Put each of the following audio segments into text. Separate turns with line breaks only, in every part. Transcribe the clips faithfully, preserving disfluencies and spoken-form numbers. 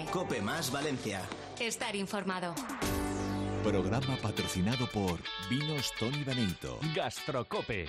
Cope Más Valencia.
Estar informado.
Programa patrocinado por Vinos Toni Beneito.
Gastrocope.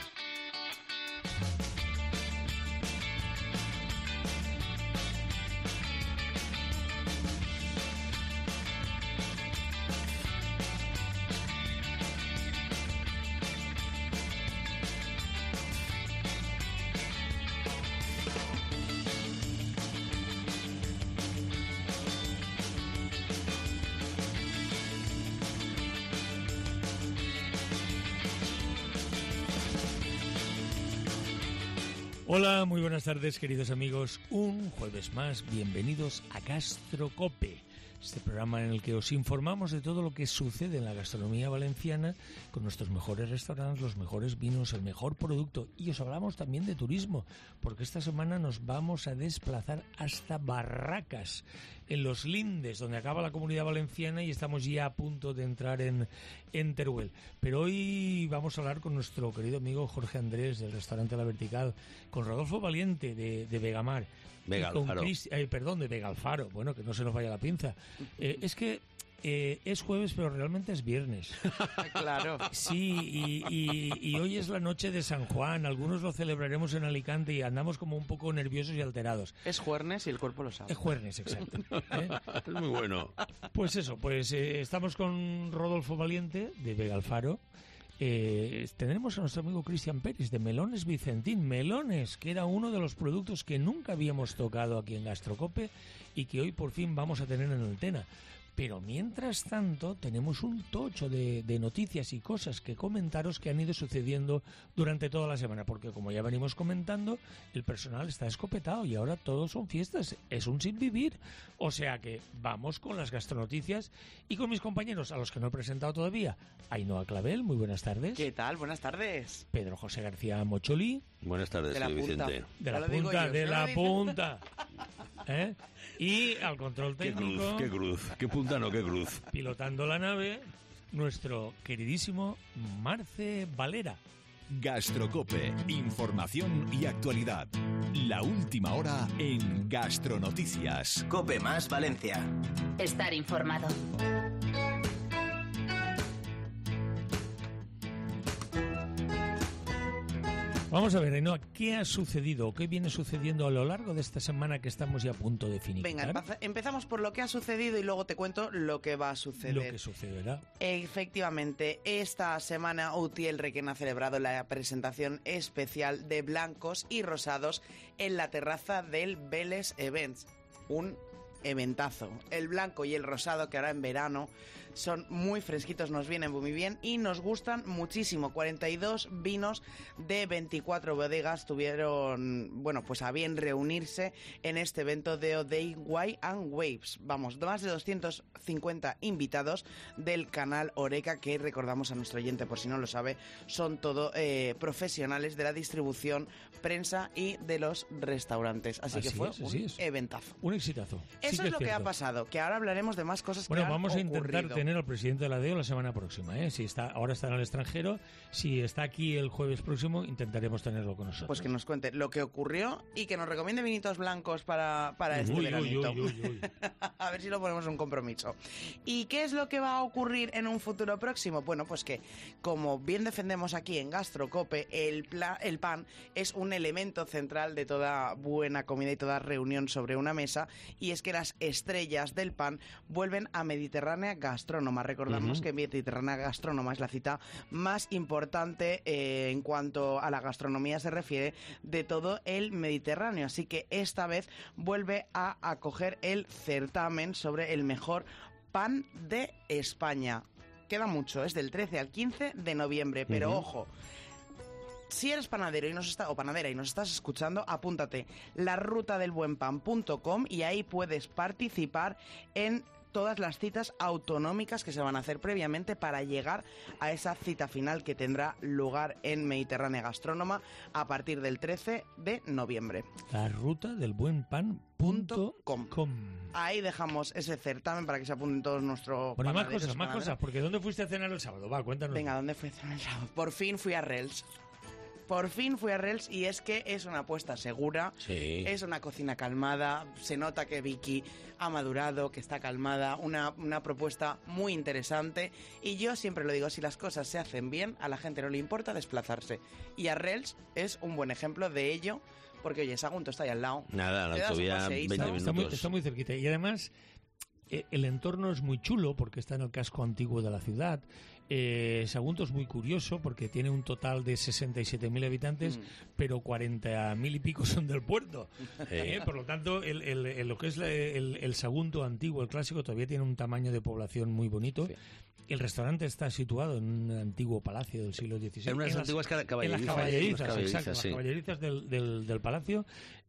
Hola, muy buenas tardes, queridos amigos. Un jueves más, bienvenidos a Gastrocope, este programa en el que os informamos de todo lo que sucede en la gastronomía valenciana, con nuestros mejores restaurantes, los mejores vinos, el mejor producto, y os hablamos también de turismo, porque esta semana nos vamos a desplazar hasta Barracas, en Los Lindes, donde acaba la Comunidad Valenciana, y estamos ya a punto de entrar en, en Teruel. Pero hoy vamos a hablar con nuestro querido amigo Jorge Andrés, del restaurante La Vertical, con Rodolfo Valiente, de, de Vegamar.
Vega Alfaro.
Eh, perdón, de Vega Alfaro. Bueno, que no se nos vaya la pinza. Eh, es que eh, es jueves, pero realmente es viernes.
Claro.
Sí, y, y, y hoy es la noche de San Juan. Algunos lo celebraremos en Alicante y andamos como un poco nerviosos y alterados.
Es juernes y el cuerpo lo sabe.
Es juernes, exacto. ¿Eh?
Es muy bueno.
Pues eso, pues eh, estamos con Rodolfo Valiente, de Vega Alfaro. Eh, tendremos a nuestro amigo Cristian Pérez de Melones Vicentín. Melones, que era uno de los productos que nunca habíamos tocado aquí en Gastrocope y que hoy por fin vamos a tener en antena. Pero mientras tanto tenemos un tocho de, de noticias y cosas que comentaros que han ido sucediendo durante toda la semana, porque como ya venimos comentando, el personal está escopetado y ahora todos son fiestas, es un sin vivir. O sea que vamos con las gastronoticias y con mis compañeros, a los que no he presentado todavía. Ainhoa Clavel, muy buenas tardes.
¿Qué tal? Buenas tardes.
Pedro José García Mocholí.
Buenas tardes,
de la
soy
punta.
Vicente.
De la
Ya lo digo
punta,
yo,
de
¿no
la
lo dice?
punta. ¿Eh? Y al control
Qué
técnico,
cruz, qué cruz, qué punta no, qué cruz.
pilotando la nave, nuestro queridísimo Marce Valera.
Gastrocope, información y actualidad. La última hora en Gastronoticias.
Cope Más Valencia.
Estar informado.
Vamos a ver, Ainhoa, ¿qué ha sucedido o qué viene sucediendo a lo largo de esta semana que estamos ya a punto de finiquitar?
Venga, empeza- empezamos por lo que ha sucedido y luego te cuento lo que va a suceder.
Lo que sucederá.
Efectivamente, esta semana Utiel Requén ha celebrado la presentación especial de blancos y rosados en la terraza del Vélez Events. Un eventazo. El blanco y el rosado, que ahora en verano son muy fresquitos, nos vienen muy bien y nos gustan muchísimo. cuarenta y dos vinos de veinticuatro bodegas tuvieron, bueno, pues a bien reunirse en este evento de O'Day Wine and Waves. Vamos, más de doscientos cincuenta invitados del canal Oreca, que recordamos a nuestro oyente, por si no lo sabe, son todo eh, profesionales de la distribución, prensa y de los restaurantes. Así,
Así
que fue
es, así
un
es.
eventazo.
Un exitazo. Sí
Eso
que
es lo que ha
cierto.
pasado, que ahora hablaremos de más cosas
Bueno,
que han
vamos a intentar
ocurrido.
tener al presidente de la D E O la semana próxima, ¿eh? Si está, ahora está en el extranjero, si está aquí el jueves próximo, intentaremos tenerlo con nosotros.
Pues que nos cuente lo que ocurrió y que nos recomiende vinitos blancos para, para este
Uy, uy,
veranito.
uy, uy, uy.
A ver si lo ponemos un compromiso. ¿Y qué es lo que va a ocurrir en un futuro próximo? Bueno, pues que, como bien defendemos aquí en Gastrocope, el, pla- el pan es un elemento central de toda buena comida y toda reunión sobre una mesa, y es que las estrellas del pan vuelven a Mediterránea Gastrónoma. Recordamos
Ujú.
que Mediterránea Gastrónoma es la cita más importante eh, en cuanto a la gastronomía se refiere de todo el Mediterráneo, así que esta vez vuelve a acoger el certamen sobre el mejor pan de España. Queda mucho, es del trece al quince de noviembre, pero
Ujú.
ojo, si eres panadero y nos está, o panadera y nos estás escuchando, apúntate la ruta del buen pan punto com y ahí puedes participar en todas las citas autonómicas que se van a hacer previamente para llegar a esa cita final que tendrá lugar en Mediterránea Gastrónoma a partir del trece de noviembre.
La ruta del buen pan punto com.
Ahí dejamos ese certamen para que se apunten todos nuestros
Bueno, más
panaderos,
cosas, más
panaderas.
cosas, porque ¿dónde fuiste a cenar el sábado? Va, cuéntanos.
Venga, ¿dónde fui a cenar el sábado? Por fin fui a Rels. por fin fui a Arrels y es que es una apuesta segura,
Sí.
es una cocina calmada, se nota que Vicky ha madurado, que está calmada, una, una propuesta muy interesante y yo siempre lo digo, si las cosas se hacen bien, a la gente no le importa desplazarse y Arrels es un buen ejemplo de ello, porque oye, Sagunto está ahí al lado.
Nada, la
Te das un
autovía
paseíto.
veinte
Está muy,
minutos.
está muy cerquita. Y además, eh, el entorno es muy chulo porque está en el casco antiguo de la ciudad. Eh, Sagunto es muy curioso porque tiene un total de sesenta y siete mil habitantes,
Mm.
pero cuarenta mil y pico son del puerto. Eh, por lo tanto, el, el- el- lo que es la- el, el Sagunto antiguo, el clásico, todavía tiene un tamaño de población muy bonito.
Sí.
El restaurante está situado en un antiguo palacio del siglo dieciséis.
En unas
las-
antiguas ca-
en
caballerizas.
las caballerizas,
unas caballerizas,
exacto,
sí.
las caballerizas del, del, del palacio.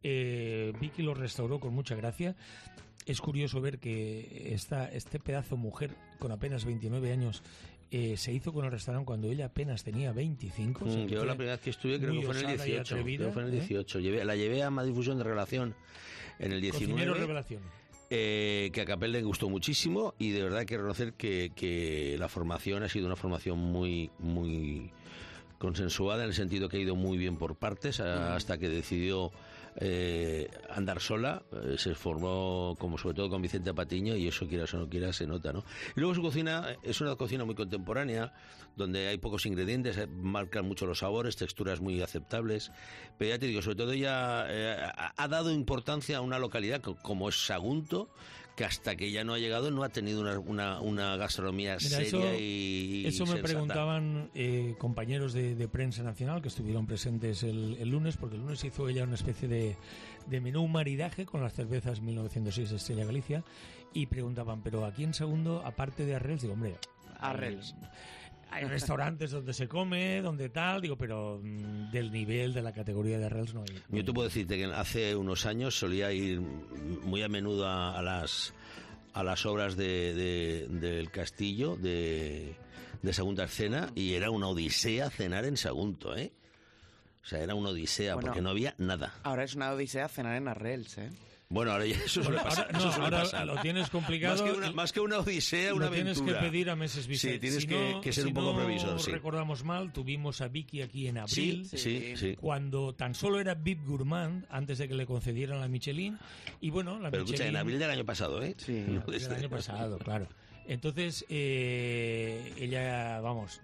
Eh, Vicky lo restauró con mucha gracia. Es curioso ver que esta, este pedazo mujer con apenas veintinueve años eh, se hizo con el restaurante cuando ella apenas tenía veinticinco. o sea,
Mm,
que
Yo
fue
la primera vez que estuve creo
muy
que fue en el
osada y
dieciocho.
atrevida,
Creo que fue en el
¿eh?
dieciocho. Llevé- la llevé a más difusión de relación en el
Cocinero
diecinueve.
revelación.
Eh, que a Capel le gustó muchísimo y de verdad hay que reconocer que, que la formación ha sido una formación muy muy consensuada en el sentido que ha ido muy bien por partes a- hasta que decidió eh, andar sola, eh, se formó como sobre todo con Vicente Patiño y eso quieras o no quieras se nota, ¿no? Y luego su cocina es una cocina muy contemporánea donde hay pocos ingredientes, eh, marcan mucho los sabores, texturas muy aceptables, pero ya te digo, sobre todo ella eh, ha, ha dado importancia a una localidad co- como es Sagunto, que hasta que ya no ha llegado no ha tenido una, una, una gastronomía
Mira,
seria
eso-
y
Eso me
sensata.
preguntaban eh, compañeros de, de prensa nacional que estuvieron presentes el, el lunes, porque el lunes hizo ella una especie de, de menú maridaje con las cervezas mil novecientos seis de Estrella Galicia y preguntaban, pero aquí en Segundo, aparte de Arrels, digo, hombre,
Arrels.
hay restaurantes donde se come, donde tal, digo, pero mm, del nivel, de la categoría de Arrels no hay. no
Yo
hay.
te puedo decirte que hace unos años solía ir muy a menudo a, a las a las obras de, de- del castillo de, de Sagunto Arcena y era una odisea cenar en Sagunto, ¿eh? O sea, era una odisea
Bueno.
porque no había nada.
Ahora es una odisea cenar en Arrels, ¿eh?
Bueno, ahora ya eso suele
Ahora,
pasar.
ahora-
eso
no,
suele
ahora
pasar.
lo tienes complicado.
Más que una, más que una odisea, una
lo tienes
aventura.
que pedir a meses vista.
Sí, tienes
Si
que,
no-
que ser
si
un poco
no
previsor, sí.
recordamos mal, tuvimos a Vicky aquí en
Sí,
abril.
sí, sí.
Cuando tan solo era V I P Gourmand antes de que le concedieran la Michelin y bueno, la
Pero escucha,
Michelin
en abril del año pasado, ¿eh?
Sí.
No de
del
este.
año pasado, claro. Entonces eh, ella, vamos,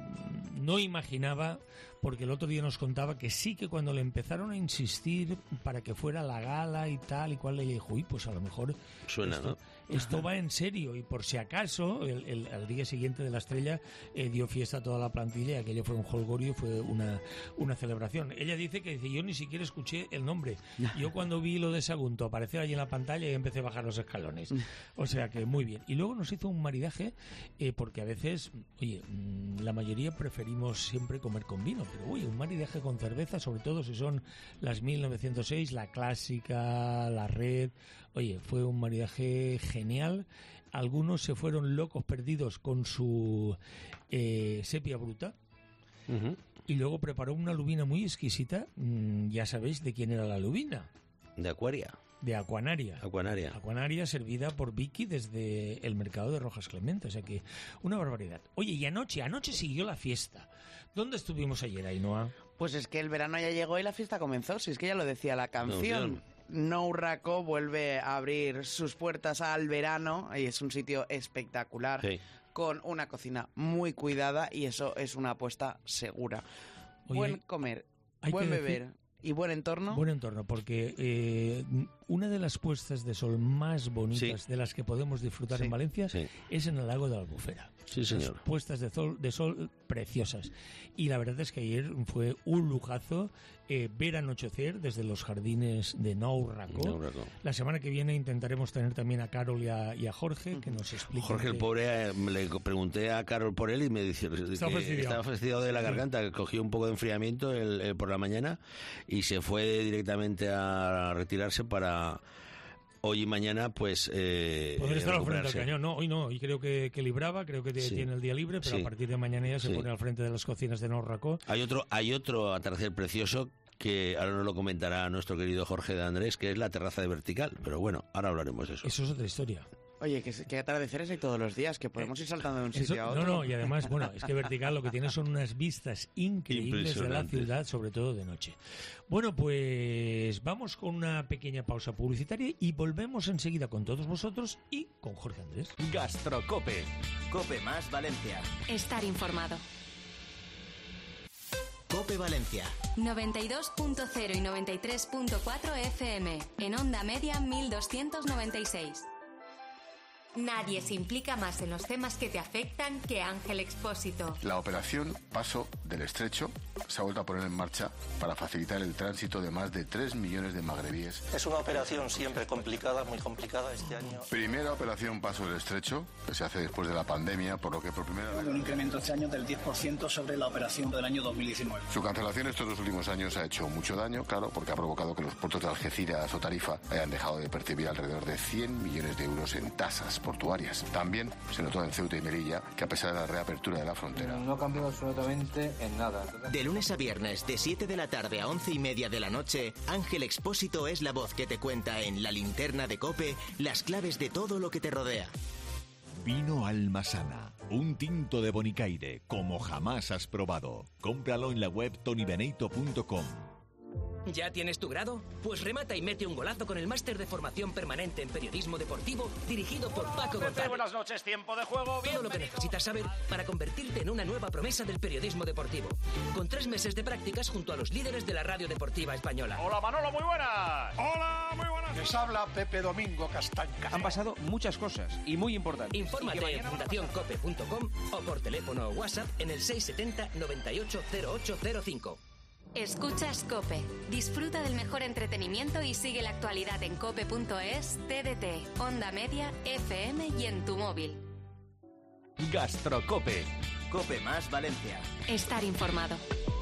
mm, no imaginaba, porque el otro día nos contaba que sí que cuando le empezaron a insistir para que fuera la gala y tal y cual, le dijo, uy, pues a lo mejor
Suena,
esto,
¿no?
esto va en serio y por si acaso el, el- al día siguiente de la estrella eh, dio fiesta a toda la plantilla y aquello fue un holgorio y fue una, una celebración. Ella dice que dice, yo ni siquiera escuché el nombre. Yo cuando vi lo de Sagunto aparecer allí en la pantalla y empecé a bajar los escalones. O sea que muy bien. Y luego nos hizo un maridaje eh, porque a veces, oye, mm, la mayoría preferimos siempre comer con vino, pero oye, un maridaje con cerveza, sobre todo si son las mil novecientos seis, la clásica, la red. Oye, fue un maridaje genial. Algunos se fueron locos perdidos con su eh, sepia bruta.
Ujú.
Y luego preparó una lubina muy exquisita. Mm, ya sabéis de quién era la lubina.
De Acuaria,
De Aquanaria.
Acuanaria.
Aquanaria servida por Vicky desde el mercado de Rojas Clemente. O sea que una barbaridad. Oye, y anoche, anoche siguió la fiesta. ¿Dónde estuvimos ayer, Ainhoa?
Pues es que el verano ya llegó y la fiesta comenzó, si es que ya lo decía la canción.
Canción.
No Urraco vuelve a abrir sus puertas al verano y es un sitio espectacular,
Sí.
con una cocina muy cuidada y eso es una apuesta segura.
Oye,
Buen comer,
hay
buen
que
beber
decir-
y buen entorno.
Buen entorno, porque eh, una de las puestas de sol más bonitas
Sí.
de las que podemos disfrutar
Sí.
en Valencia
Sí.
es en el lago de la Albufera.
Sí, señor.
Las puestas de sol, de sol preciosas. Y la verdad es que ayer fue un lujazo eh, ver anochecer desde los jardines de Nou Racó.
No, Raco.
La semana que viene intentaremos tener también a Carol y a, y a Jorge que nos expliquen.
Jorge, el
que-
pobre, eh, le pregunté a Carol por él y me dice que
Estaba fastidiado.
estaba fastidiado de la garganta, que cogió un poco de enfriamiento el- el por la mañana y se fue directamente a retirarse para hoy y mañana, pues. Eh,
Poder estar al frente del
recuperarse.
cañón. No, hoy no. Hoy creo que, que libraba, creo que te-
Sí.
tiene el día libre, pero
Sí.
a partir de mañana ya se
Sí.
pone al frente de las cocinas de Nou Racó.
Hay otro, hay otro atardecer precioso que ahora nos lo comentará nuestro querido Jorge de Andrés, que es la terraza de Vertical. Pero bueno, ahora hablaremos de eso.
Eso es otra historia.
Oye, que, que atardeceres hay todos los días, que podemos ir saltando de un sitio
Eso,
a otro.
no, no, y además, bueno, es que Vertical lo que tiene son unas vistas increíbles de la ciudad, sobre todo de noche. Bueno, pues vamos con una pequeña pausa publicitaria y volvemos enseguida con todos vosotros y con Jorge Andrés.
Gastrocope.
Cope más Valencia.
Estar informado.
Cope Valencia.
noventa y dos punto cero y noventa y tres punto cuatro F M. En onda media mil doscientos noventa y seis. Nadie se implica más en los temas que te afectan que Ángel Expósito.
La operación Paso del Estrecho se ha vuelto a poner en marcha para facilitar el tránsito de más de tres millones de magrebíes.
Es una operación siempre complicada, muy complicada este año.
Primera operación Paso del Estrecho, que se hace después de la pandemia, por lo que por primera vez...
Un incremento este año del diez por ciento sobre la operación del año dos mil diecinueve.
Su cancelación estos dos últimos años ha hecho mucho daño, claro, porque ha provocado que los puertos de Algeciras o Tarifa hayan dejado de percibir alrededor de cien millones de euros en tasas portuarias. También se notó en Ceuta y Melilla que a pesar de la reapertura de la frontera...
No ha cambiado absolutamente en nada.
De lunes a viernes, de siete de la tarde a once y media de la noche, Ángel Expósito es la voz que te cuenta en La Linterna de COPE las claves de todo lo que te rodea.
Vino Almasana, un tinto de Bonicaire, como jamás has probado. Cómpralo en la web tony beneito punto com.
¿Ya tienes tu grado? Pues remata y mete un golazo con el máster de formación permanente en periodismo deportivo dirigido por Paco González.
Buenas noches, tiempo de juego.
Todo lo que necesitas saber para convertirte en una nueva promesa del periodismo deportivo. Con tres meses de prácticas junto a los líderes de la radio deportiva española.
Hola Manolo, muy buenas. Hola, muy buenas.
Les habla Pepe Domingo Castaña.
Han pasado muchas cosas y muy importantes.
Infórmate en fundación cope punto com o por teléfono o WhatsApp en el seis setenta noventa y ocho cero ocho cero cinco.
Escuchas COPE. Disfruta del mejor entretenimiento y sigue la actualidad en cope punto es, T D T, Onda Media, F M y en tu móvil.
Gastrocope.
Cope más Valencia.
Estar informado.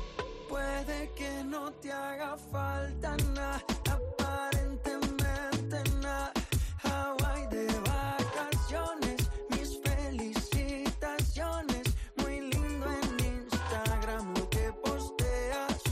Puede que no te haga falta nada, aparentemente nada. Hawaii de vacaciones, mis felicitaciones. Muy lindo en Instagram lo que posteas,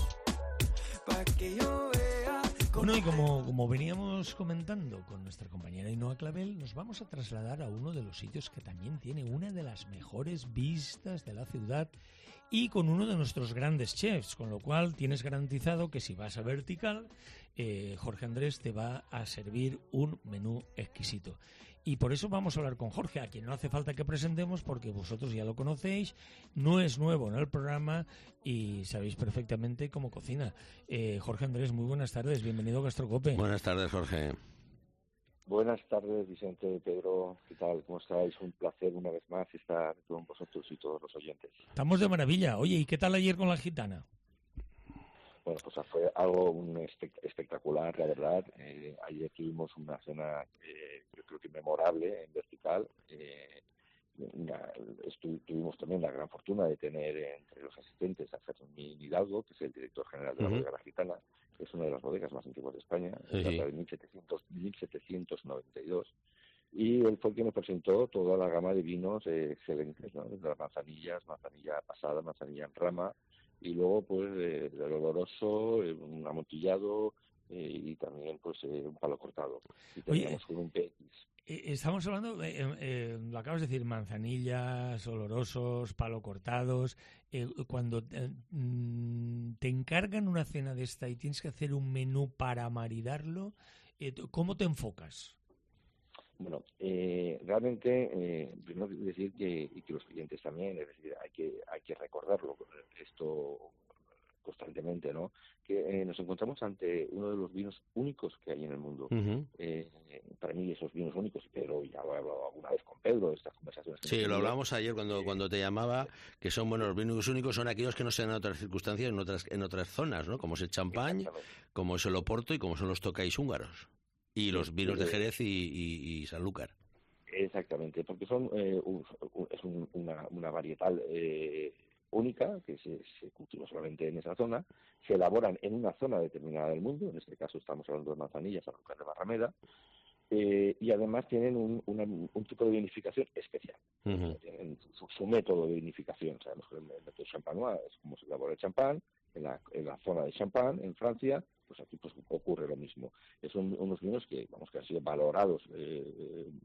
pa' que yo vea.
Bueno, y como, como veníamos comentando con nuestra compañera Ainhoa Clavel, nos vamos a trasladar a uno de los sitios que también tiene una de las mejores vistas de la ciudad y con uno de nuestros grandes chefs, con lo cual tienes garantizado que si vas a Vertical, eh, Jorge Andrés te va a servir un menú exquisito. Y por eso vamos a hablar con Jorge, a quien no hace falta que presentemos porque vosotros ya lo conocéis, no es nuevo en el programa y sabéis perfectamente cómo cocina. Eh, Jorge Andrés, muy buenas tardes, bienvenido a Gastrocope.
Buenas tardes, Jorge.
Buenas tardes, Vicente, Pedro, ¿qué tal? ¿Cómo estáis? Un placer una vez más estar con vosotros y todos los oyentes.
Estamos de maravilla. Oye, ¿y qué tal ayer con la gitana?
Bueno, pues fue algo un espect- espectacular, la verdad. Eh, ayer tuvimos una cena, eh, yo creo que memorable en Vertical. Eh, una, estu- tuvimos también la gran fortuna de tener entre los asistentes a Fermín Hidalgo, que es el director general de la
Uh-huh.
bodega La Gitana, que es una de las bodegas más antiguas de España,
Sí, sí.
de mil setecientos noventa y dos. Y él fue quien nos presentó toda la gama de vinos eh, excelentes, ¿no? Desde las manzanillas, manzanilla pasada, manzanilla en rama, y luego pues eh, el oloroso, eh, un amontillado eh, y también pues eh, un palo cortado. Y terminamos con un P X.
Eh, estamos hablando, eh, eh, lo acabas de decir, manzanillas, olorosos, palo cortados. Eh, cuando eh, mm, te encargan una cena de esta y tienes que hacer un menú para maridarlo, eh, ¿cómo te enfocas?
Bueno, eh, realmente, eh, primero decir que, y que los clientes también, es decir, hay que hay que recordarlo esto constantemente, ¿no? Que eh, nos encontramos ante uno de los vinos únicos que hay en el mundo.
Uh-huh.
Eh, para mí esos vinos únicos, pero ya lo he hablado alguna vez con Pedro, estas conversaciones.
Sí, lo hablamos ayer cuando, cuando te llamaba, que son, bueno, los vinos únicos son aquellos que no se dan en otras circunstancias, en otras en otras zonas, ¿no? Como es el champán, como es el oporto y como son los tocáis húngaros. Y los vinos de Jerez y, y, y Sanlúcar.
Exactamente, porque son eh, un, un, es un, una, una varietal eh, única que se, se cultiva solamente en esa zona, se elaboran en una zona determinada del mundo, en este caso estamos hablando de manzanillas, Sanlúcar de Barrameda, eh, y además tienen un, una, un tipo de vinificación especial.
Uh-huh.
Tienen su, su método de vinificación. Sabemos que el método champanois es como se elabora el champán, en la, en la zona de Champagne, en Francia, pues aquí pues ocurre lo mismo. Son unos vinos que, vamos, que han sido valorados eh,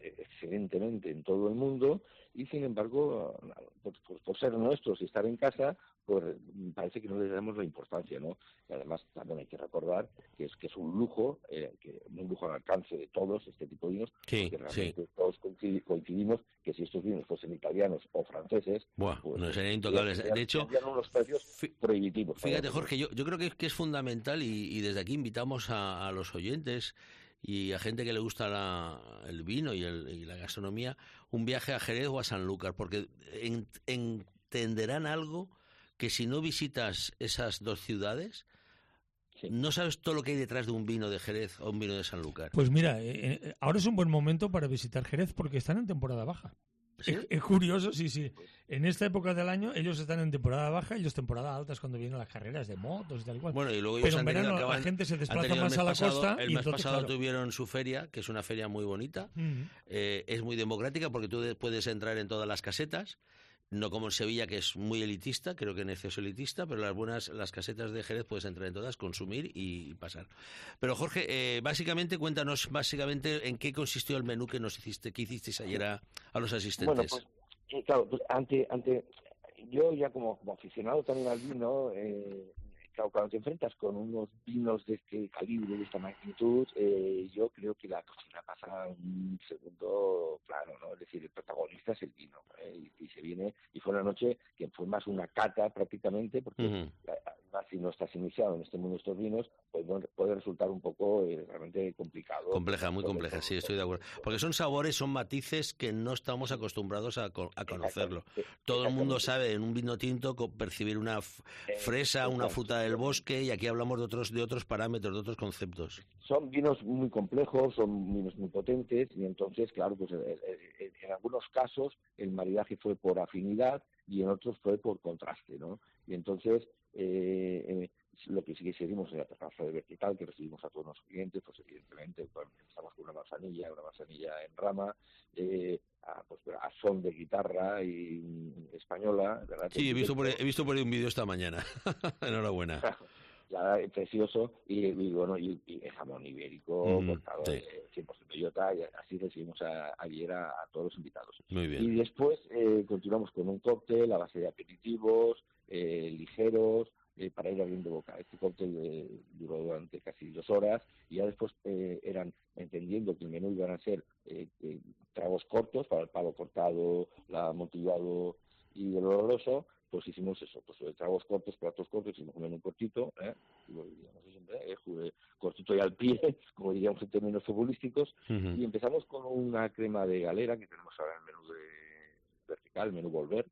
excelentemente en todo el mundo, y sin embargo, por, por, por ser nuestros y estar en casa, pues parece que no les damos la importancia, ¿no? Y además también hay que recordar que es que es un lujo, eh, que un lujo al alcance de todos este tipo de vinos,
sí,
porque realmente
sí.
todos coincidimos que si estos vinos fuesen italianos o franceses,
Buah,
pues,
no serían intocables.
serían,
de hecho,
serían unos precios prohibitivos.
Fíjate, Jorge, yo, yo creo que, que es fundamental y, y desde aquí invitamos a, a los oyentes y a gente que le gusta la, el vino y, el, y la gastronomía, un viaje a Jerez o a Sanlúcar, porque en, entenderán algo que si no visitas esas dos ciudades, sí. no sabes todo lo que hay detrás de un vino de Jerez o un vino de Sanlúcar.
Pues mira, eh, ahora es un buen momento para visitar Jerez porque están en temporada baja.
¿Sí?
Es, es curioso, sí, sí. En esta época del año ellos están en temporada baja, ellos temporada alta es cuando vienen las carreras de motos y tal cual.
Bueno, y luego
pero en
verano
verano la gente se desplaza más a la
pasado,
costa.
El
y
mes
entonces,
pasado
claro,
tuvieron su feria, que es una feria muy bonita.
Uh-huh.
eh, es muy democrática porque tú puedes entrar en todas las casetas. No como en Sevilla, que es muy elitista, creo que en exceso elitista, pero las buenas, las casetas de Jerez puedes entrar en todas, consumir y pasar. Pero Jorge, eh, básicamente cuéntanos básicamente en qué consistió el menú que nos hiciste, que hicisteis ayer a, a los asistentes.
Bueno, pues, eh, claro, pues ante, ante, yo ya como, como aficionado también al vino, eh, claro, cuando te enfrentas con unos vinos de este calibre, de esta magnitud, eh, yo creo que la cocina pasa a un segundo plano, ¿no? Es decir, el protagonista es el vino, ¿eh? y, y se viene, y fue una noche que fue más una cata prácticamente, porque
Uh-huh.
además si no estás iniciado en este mundo de estos vinos, pues bueno, puede resultar un poco eh, realmente complicado.
Compleja, muy compleja, sí, estoy de acuerdo. Porque son sabores, son matices que no estamos acostumbrados a, co- a conocerlo. Todo el mundo sabe en un vino tinto co- percibir una f- fresa, una fruta del bosque, y aquí hablamos de otros de otros parámetros, de otros conceptos.
Son vinos muy complejos, son vinos muy potentes, y entonces, claro, pues en, en, en algunos casos el maridaje fue por afinidad y en otros fue por contraste, ¿no? Y entonces, eh, eh, lo que sí que seguimos en la terraza de vertical, que recibimos a todos los clientes, pues evidentemente pues, empezamos con una manzanilla, una manzanilla en rama, eh, a, pues, a son de guitarra y española, ¿verdad?
Sí, he visto por ahí, he visto por ahí un vídeo esta mañana. Enhorabuena.
Ya, precioso, y, y bueno, y, y el jamón ibérico,
Mm,
cortado
sí.
de cien por ciento bellota, y así recibimos a, ayer a, a todos los invitados.
Muy bien.
Y después eh, continuamos con un cóctel a base de aperitivos, eh, ligeros, eh, para ir abriendo boca. Este cóctel eh, duró durante casi dos horas, y ya después eh, eran, entendiendo que el menú iban a ser eh, eh, tragos cortos para el palo cortado, la amontillado y el oloroso, pues hicimos eso, pues tragos cortos, platos cortos, hicimos un menú cortito, ¿eh? Lo diríamos siempre, ¿eh? Jugué cortito y al pie, como diríamos en términos futbolísticos,
Uh-huh.
y empezamos con una crema de galera, que tenemos ahora en el menú de vertical, el menú Volver,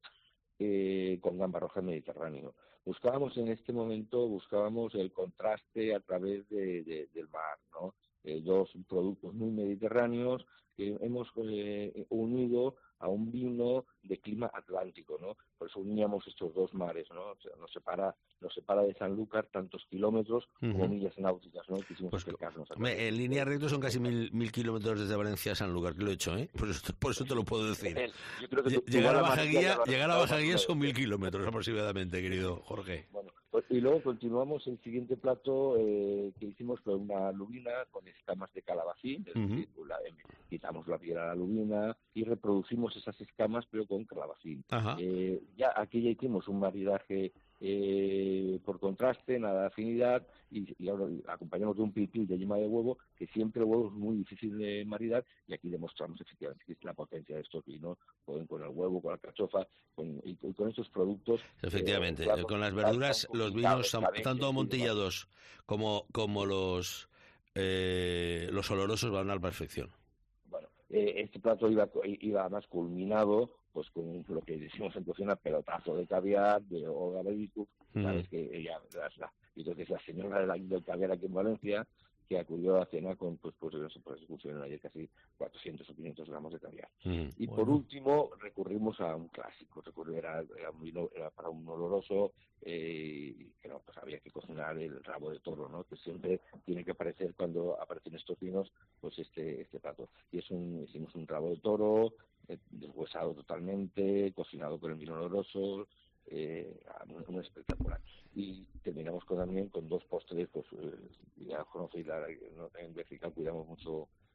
eh, con gamba roja mediterráneo. Buscábamos en este momento, buscábamos el contraste a través de, de, del mar, ¿no? Eh, dos productos muy mediterráneos que hemos eh, unido a un vino de clima atlántico, ¿no? Por eso uníamos estos dos mares, ¿no? O sea, nos separa, nos separa de Sanlúcar tantos kilómetros
Uh-huh.
como millas náuticas, ¿no? Quisimos
Pues,
acercarnos a
Hombre, en línea recta son casi mil, mil kilómetros desde Valencia a Sanlúcar, que lo he hecho, ¿eh? Por eso, por eso te lo puedo decir.
Yo creo que
Lle-
tu-
Llegar a
tu
Baja
gama
Guía,
ya lo has
llegar a
resultado
Baja
más
Guía
o
son
menos.
mil kilómetros aproximadamente, querido Jorge.
Bueno, pues, y luego continuamos el siguiente plato eh, que hicimos fue una lubina con escamas de calabacín, es
Ujú.
decir, la- eh, quitamos la piedra a la lubina y reproducimos esas escamas pero con calabacín.
Ajá.
Eh, ya aquí ya hicimos un maridaje eh, por contraste, nada de afinidad, y, y ahora acompañamos de un pipí de yema de huevo, que siempre el huevo es muy difícil de maridar, y aquí demostramos efectivamente que es la potencia de estos vinos, pueden con el huevo, con la cachofa, con, y, y con estos productos.
Efectivamente,
eh, claro,
con las
tan-
verduras,
tan
los
complicados,
vinos, am-
carencias
tanto
y demás.
amontillados como, como los, eh, los olorosos van a la perfección.
Bueno, eh, este plato iba, iba más culminado pues con lo que decimos en cocina, pelotazo de caviar, de Olga Bebicu, sabes
Ujú.
que ella, la, la- entonces la señora de la, del caviar aquí en Valencia, que acudió a la cena con, pues, pues, eso, pues, pusieron ayer casi cuatrocientos o quinientos gramos de caviar.
Ujú.
Y por
Bueno.
último, recurrimos a un clásico, recurrir era, era, un vino, era para un oloroso, eh, y que no, pues había que cocinar el rabo de toro, ¿no? Que siempre tiene que aparecer cuando aparecen estos vinos, pues este este plato. Y es un, hicimos un rabo de toro, eh, deshuesado totalmente, cocinado con el vino oloroso, eh, un, un espectacular. Y terminamos con, también con dos postres, pues eh, ya conocéis, la, ¿no? En Bélgica cuidamos mucho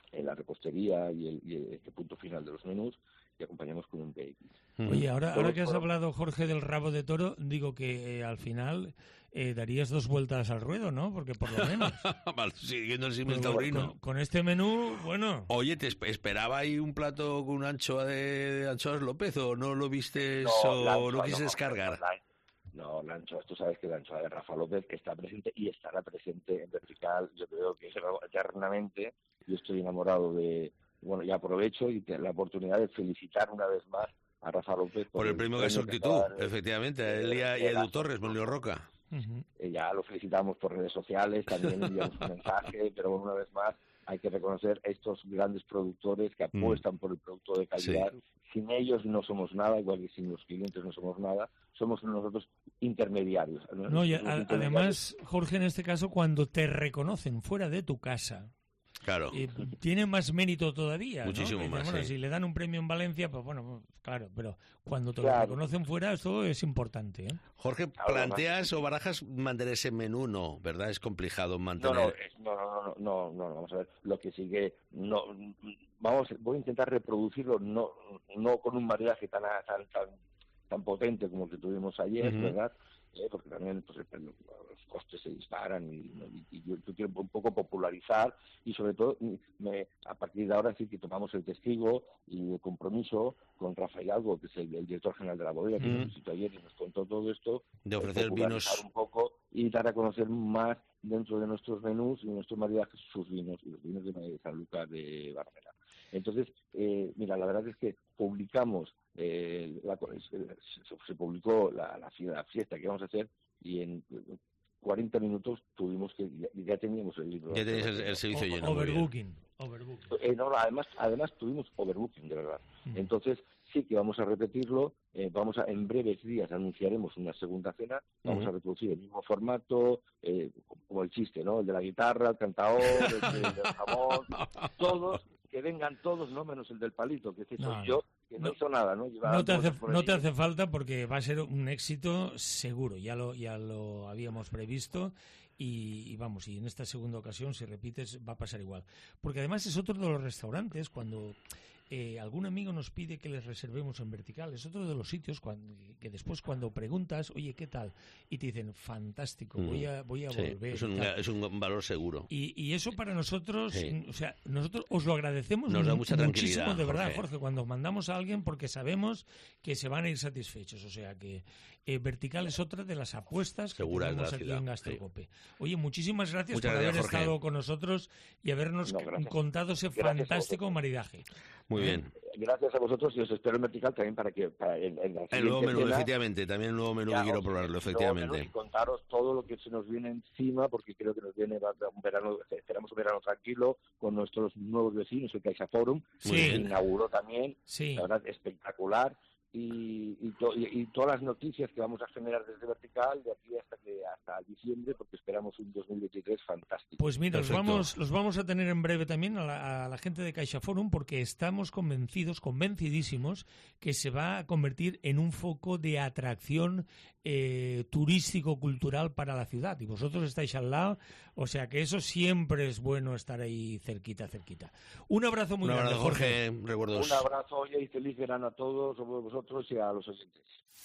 en la repostería y, el, y el, este punto final de los menús, y acompañamos con un bacon.
Oye, ahora, ahora que has hablado, Jorge, del rabo de toro, digo que eh, al final eh, darías dos vueltas al ruedo, ¿no? Porque por lo menos...
Vale, siguiendo el símil taurino.
Con, con este menú, bueno...
Oye, ¿te esperaba ahí un plato con una anchoa de, de anchoas López o no lo viste
no,
o
anchoa,
no quise
no,
descargar?
La, no, la anchoa, tú sabes que la anchoa de Rafa López está presente y estará presente en Vertical, yo creo que eternamente. Yo estoy enamorado de... Bueno, y aprovecho y te, la oportunidad de felicitar una vez más a Rafa López
por, por el, el premio que sortitud, efectivamente, a él y a Edu Torres, Molino Roca.
Uh-huh. Eh, ya lo felicitamos por redes sociales, también enviamos un mensaje, pero una vez más hay que reconocer a estos grandes productores que apuestan mm. por el producto de calidad. Sí. Sin ellos no somos nada, igual que sin los clientes no somos nada, somos nosotros intermediarios.
No, y a, intermediarios. Además, Jorge, en este caso, cuando te reconocen fuera de tu casa,
claro,
eh, tiene más mérito todavía,
muchísimo
¿no?
más.
Bueno,
sí.
Si le dan un premio en Valencia, pues bueno, claro, pero cuando te
claro.
lo reconocen fuera, eso es importante, ¿eh?
Jorge, ¿planteas o barajas mantener ese menú? No, ¿verdad? Es complicado mantener.
No, no, no, no, no, no, no, vamos a ver, lo que sigue, no, vamos, voy a intentar reproducirlo, no, no con un maridaje tan, tan, tan, tan potente como el que tuvimos ayer, uh-huh. ¿verdad? Eh, porque también pues, los costes se disparan y, y, y yo, yo quiero un poco popularizar y sobre todo me, a partir de ahora sí que tomamos el testigo y el compromiso con Rafael Algo, que es el, el director general de la bodega, que mm. nos visitó ayer y nos contó todo esto,
de ofrecer vinos
un poco y dar a conocer más dentro de nuestros menús y nuestros maridajes sus vinos y los vinos de San Lucas de Barbera. Entonces, eh, mira, la verdad es que publicamos, eh, la, se, se publicó la, la, la fiesta que vamos a hacer y en cuarenta minutos tuvimos que, ya, ya teníamos el libro.
Ya tenías el, el servicio o, lleno.
Overbooking. overbooking.
Eh, no, además, además tuvimos overbooking, de verdad. Mm. Entonces, sí que vamos a repetirlo, eh, vamos a, en breves días anunciaremos una segunda cena, vamos uh-huh. a reproducir el mismo formato, eh, como el chiste, ¿no? El de la guitarra, el cantador, el, el del jamón, todos, que vengan todos, no menos el del palito, que ese no, soy yo, que no, no hizo nada, ¿no?
No te, hace, no te hace falta porque va a ser un éxito seguro, ya lo, ya lo habíamos previsto. Y, y vamos, y en esta segunda ocasión, si repites, va a pasar igual. Porque además es otro de los restaurantes, cuando eh, algún amigo nos pide que les reservemos en Vertical, es otro de los sitios cuando, que después cuando preguntas, oye, ¿qué tal? Y te dicen, fantástico, voy a, voy a
sí,
volver.
Es un, es un valor seguro.
Y, y eso para nosotros, sí. o sea, nosotros os lo agradecemos
Nos da mucha
muchísimo,
tranquilidad,
de verdad,
Jorge.
Jorge, cuando mandamos a alguien porque sabemos que se van a ir satisfechos. O sea que eh, Vertical es otra de las apuestas que
Segura
tenemos aquí
ciudad,
en Gastrocope.
Sí.
Oye, muchísimas gracias
Muchas
por
gracias,
haber
Jorge.
estado con nosotros y habernos
no,
contado ese
gracias
fantástico maridaje.
Muy bien.
Gracias a vosotros y os espero en Vertical también para que... Para el, el,
el nuevo menú,
cena,
efectivamente, también el nuevo menú que quiero probarlo, efectivamente.
Y contaros todo lo que se nos viene encima, porque creo que nos viene un verano, esperamos un verano tranquilo con nuestros nuevos vecinos, el Caixa Forum,
sí.
que se inauguró también,
sí.
la verdad, espectacular. Y, y, to, y, y todas las noticias que vamos a generar desde Vertical de aquí hasta que hasta diciembre, porque esperamos un dos mil veintitrés fantástico.
Pues mira, los vamos, los vamos a tener en breve también a la, a la gente de Caixa Forum, porque estamos convencidos, convencidísimos, que se va a convertir en un foco de atracción eh, turístico-cultural para la ciudad. Y vosotros estáis al lado, o sea que eso siempre es bueno estar ahí cerquita, cerquita. Un abrazo muy
un
grande,
abrazo,
Jorge.
Jorge. Recuerdos.
Un abrazo, oye, y feliz verano a todos, a vosotros y a los oyentes.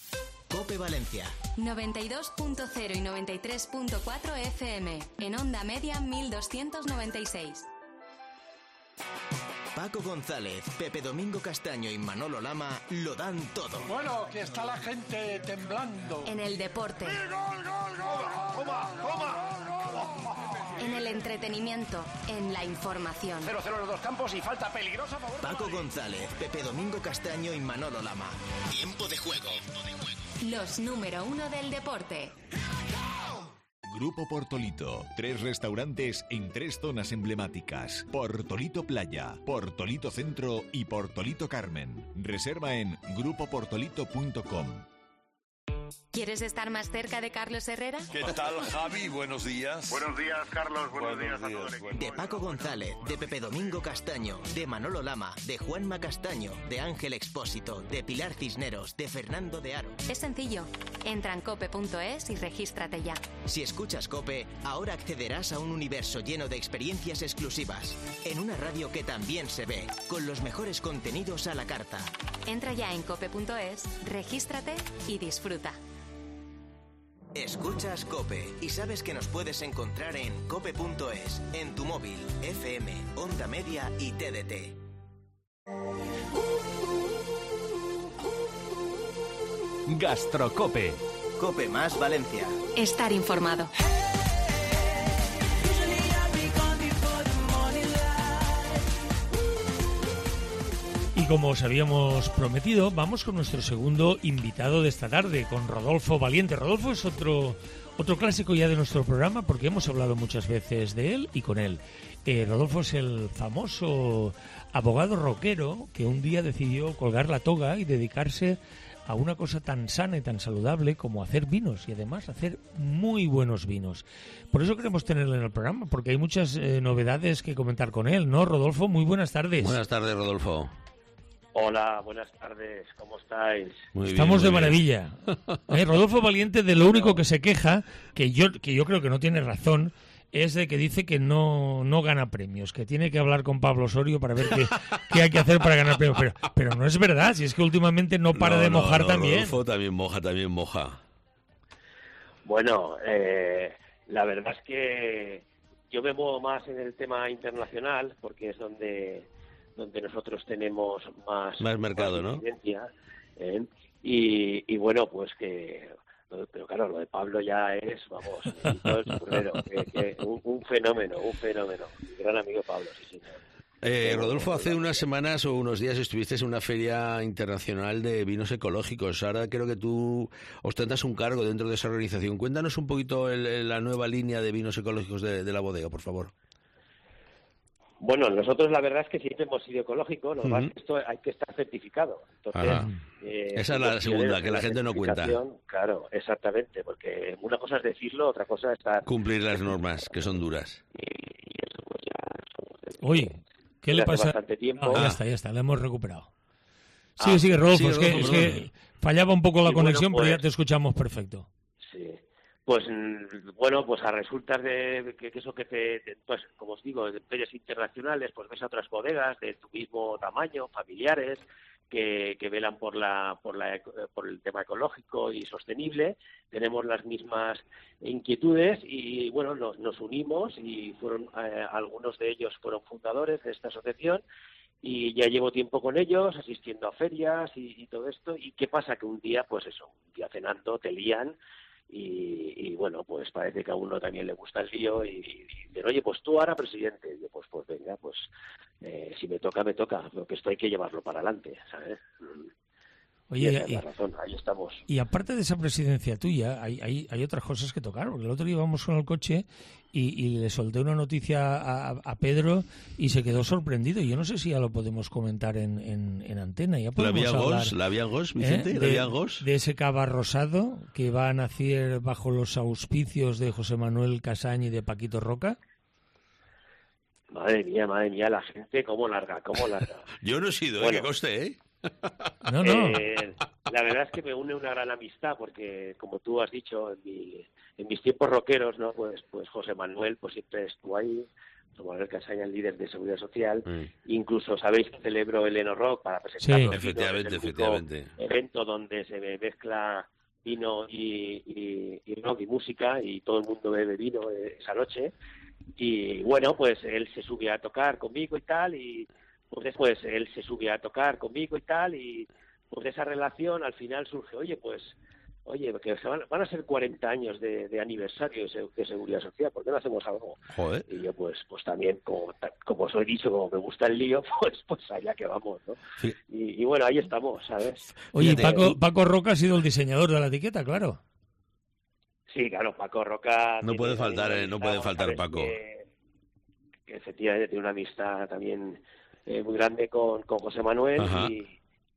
COPE Valencia.
noventa y dos punto cero y noventa y tres punto cuatro F M. En onda media mil doscientos noventa y seis.
Paco González, Pepe Domingo Castaño y Manolo Lama lo dan todo.
Bueno, que está la gente temblando.
En el deporte.
¡Gol, gol, gol, gol! ¡Toma, toma!
En el entretenimiento, en la información.
cero cero en los dos campos y falta peligrosa. Favor
Paco González, Pepe Domingo Castaño y Manolo Lama. Tiempo de juego.
Los número uno del deporte.
Grupo Portolito. Tres restaurantes en tres zonas emblemáticas. Portolito Playa, Portolito Centro y Portolito Carmen. Reserva en grupo portolito punto com.
¿Quieres estar más cerca de Carlos Herrera?
¿Qué tal, Javi? Buenos días.
Buenos días, Carlos. Buenos,
Buenos
días a
días,
todos.
buenos
De Paco González, de Pepe Domingo Castaño, de Manolo Lama, de Juanma Castaño, de Ángel Expósito, de Pilar Cisneros, de Fernando de Aro.
Es sencillo. Entra en cope punto es y regístrate ya.
Si escuchas COPE, ahora accederás a un universo lleno de experiencias exclusivas. En una radio que también se ve, con los mejores contenidos a la carta.
Entra ya en cope punto es, regístrate y disfruta.
Escuchas COPE y sabes que nos puedes encontrar en cope punto es, en tu móvil, F M, Onda Media y T D T.
Gastrocope.
COPE más Valencia.
Estar informado.
Y como os habíamos prometido, vamos con nuestro segundo invitado de esta tarde, con Rodolfo Valiente. Rodolfo es otro, otro clásico ya de nuestro programa porque hemos hablado muchas veces de él y con él. Eh, Rodolfo es el famoso abogado rockero que un día decidió colgar la toga y dedicarse a una cosa tan sana y tan saludable como hacer vinos y además hacer muy buenos vinos. Por eso queremos tenerlo en el programa, porque hay muchas eh, novedades que comentar con él, ¿no, Rodolfo? Muy buenas tardes.
Buenas tardes, Rodolfo.
Hola, buenas tardes, ¿cómo estáis?
Muy Estamos bien, de maravilla. Eh, Rodolfo Valiente, de lo único que se queja, que yo que yo creo que no tiene razón, es de que dice que no, no gana premios, que tiene que hablar con Pablo Osorio para ver qué, qué hay que hacer para ganar premios. Pero, pero no es verdad, si es que últimamente no para
no,
de mojar
no, no,
también.
Rodolfo también moja, también moja.
Bueno, eh, la verdad es que yo me muevo más en el tema internacional, porque es donde... donde nosotros tenemos más,
más mercado,
más
¿no?
¿eh? Y, y bueno, pues que... Pero claro, lo de Pablo ya es, vamos, todo el churrero, que, que un, un fenómeno, un fenómeno. Mi gran amigo Pablo, sí, señor.
Eh, Rodolfo, hace unas semanas o unos días estuviste en una feria internacional de vinos ecológicos. Ahora creo que tú ostentas un cargo dentro de esa organización. Cuéntanos un poquito el, el, la nueva línea de vinos ecológicos de, de la bodega, por favor.
Bueno, nosotros la verdad es que siempre hemos sido ecológicos, lo uh-huh. esto hay que estar certificado. Entonces, eh,
esa es la segunda, que la gente no cuenta.
Claro, exactamente, porque una cosa es decirlo, otra cosa es estar...
cumplir las normas, que son duras.
Y, y eso pues ya...
Oye, ¿qué le pasa?
Bastante tiempo.
Ah, ya está, ya está, la hemos recuperado. Sigue, ah, sigue, Rodolfo, sí, es, Rodolfo, que, es que fallaba un poco la y conexión, bueno, pues, pero ya te escuchamos perfecto.
Sí. Pues bueno, pues a resultas de que, que eso que te, de, pues como os digo, de ferias internacionales, pues ves a otras bodegas de tu mismo tamaño, familiares, que, que velan por la, por la por el tema ecológico y sostenible. Tenemos las mismas inquietudes y bueno, nos, nos unimos y fueron eh, algunos de ellos fueron fundadores de esta asociación. Y ya llevo tiempo con ellos, asistiendo a ferias y, y todo esto. ¿Y qué pasa? Que un día, pues eso, un día cenando te lían. Y, y bueno, pues parece que a uno también le gusta el lío y, y dicen, oye, pues tú ahora presidente. Y yo, pues, pues venga, pues eh, si me toca, me toca, lo que esto hay que llevarlo para adelante, ¿sabes?
Oye,
y esa es
y,
la razón, ahí estamos.
Y aparte de esa presidencia tuya, hay, hay, hay otras cosas que tocar, porque el otro día íbamos con el coche y, y le solté una noticia a, a Pedro y se quedó sorprendido. Yo no sé si ya lo podemos comentar en, en, en antena. Ya
¿La vía
hablar,
Gos, la vía Gos, Vicente?
¿eh?
¿La
de,
vía Gos?
De ese cava rosado que va a nacer bajo los auspicios de José Manuel Casañ y de Paquito Roca.
Madre mía, madre mía, la gente cómo larga, cómo larga.
Yo no he sido,
bueno,
¿eh? Que coste, ¿eh?
No, no.
Eh, la verdad es que me une una gran amistad porque, como tú has dicho, en, mi, en mis tiempos rockeros, ¿no? Pues, pues José Manuel, pues siempre estuvo ahí. José Manuel Casaña, el líder de Seguridad Social. Mm. Incluso sabéis que celebro el Eno Rock para presentar.
Sí, efectivamente, efectivamente.
Evento donde se mezcla vino y, y, y rock y música y todo el mundo bebe vino esa noche. Y bueno, pues él se sube a tocar conmigo y tal y pues después él se sube a tocar conmigo y tal y pues de esa relación al final surge, oye, pues, oye, que van, van a ser cuarenta años de, de aniversario de, de Seguridad Social, ¿por qué no hacemos algo?
Joder.
Y yo pues pues también, como, como os he dicho, como me gusta el lío, pues pues allá que vamos, ¿no? Sí. Y, y bueno, ahí estamos, ¿sabes?
Oye, Fíjate, Paco, Paco Roca ha sido el diseñador de la etiqueta, claro.
Sí, claro, Paco Roca...
No puede faltar, eh, no puede faltar Paco.
Que, que efectivamente tiene una amistad también... Eh, muy grande con, con José Manuel y,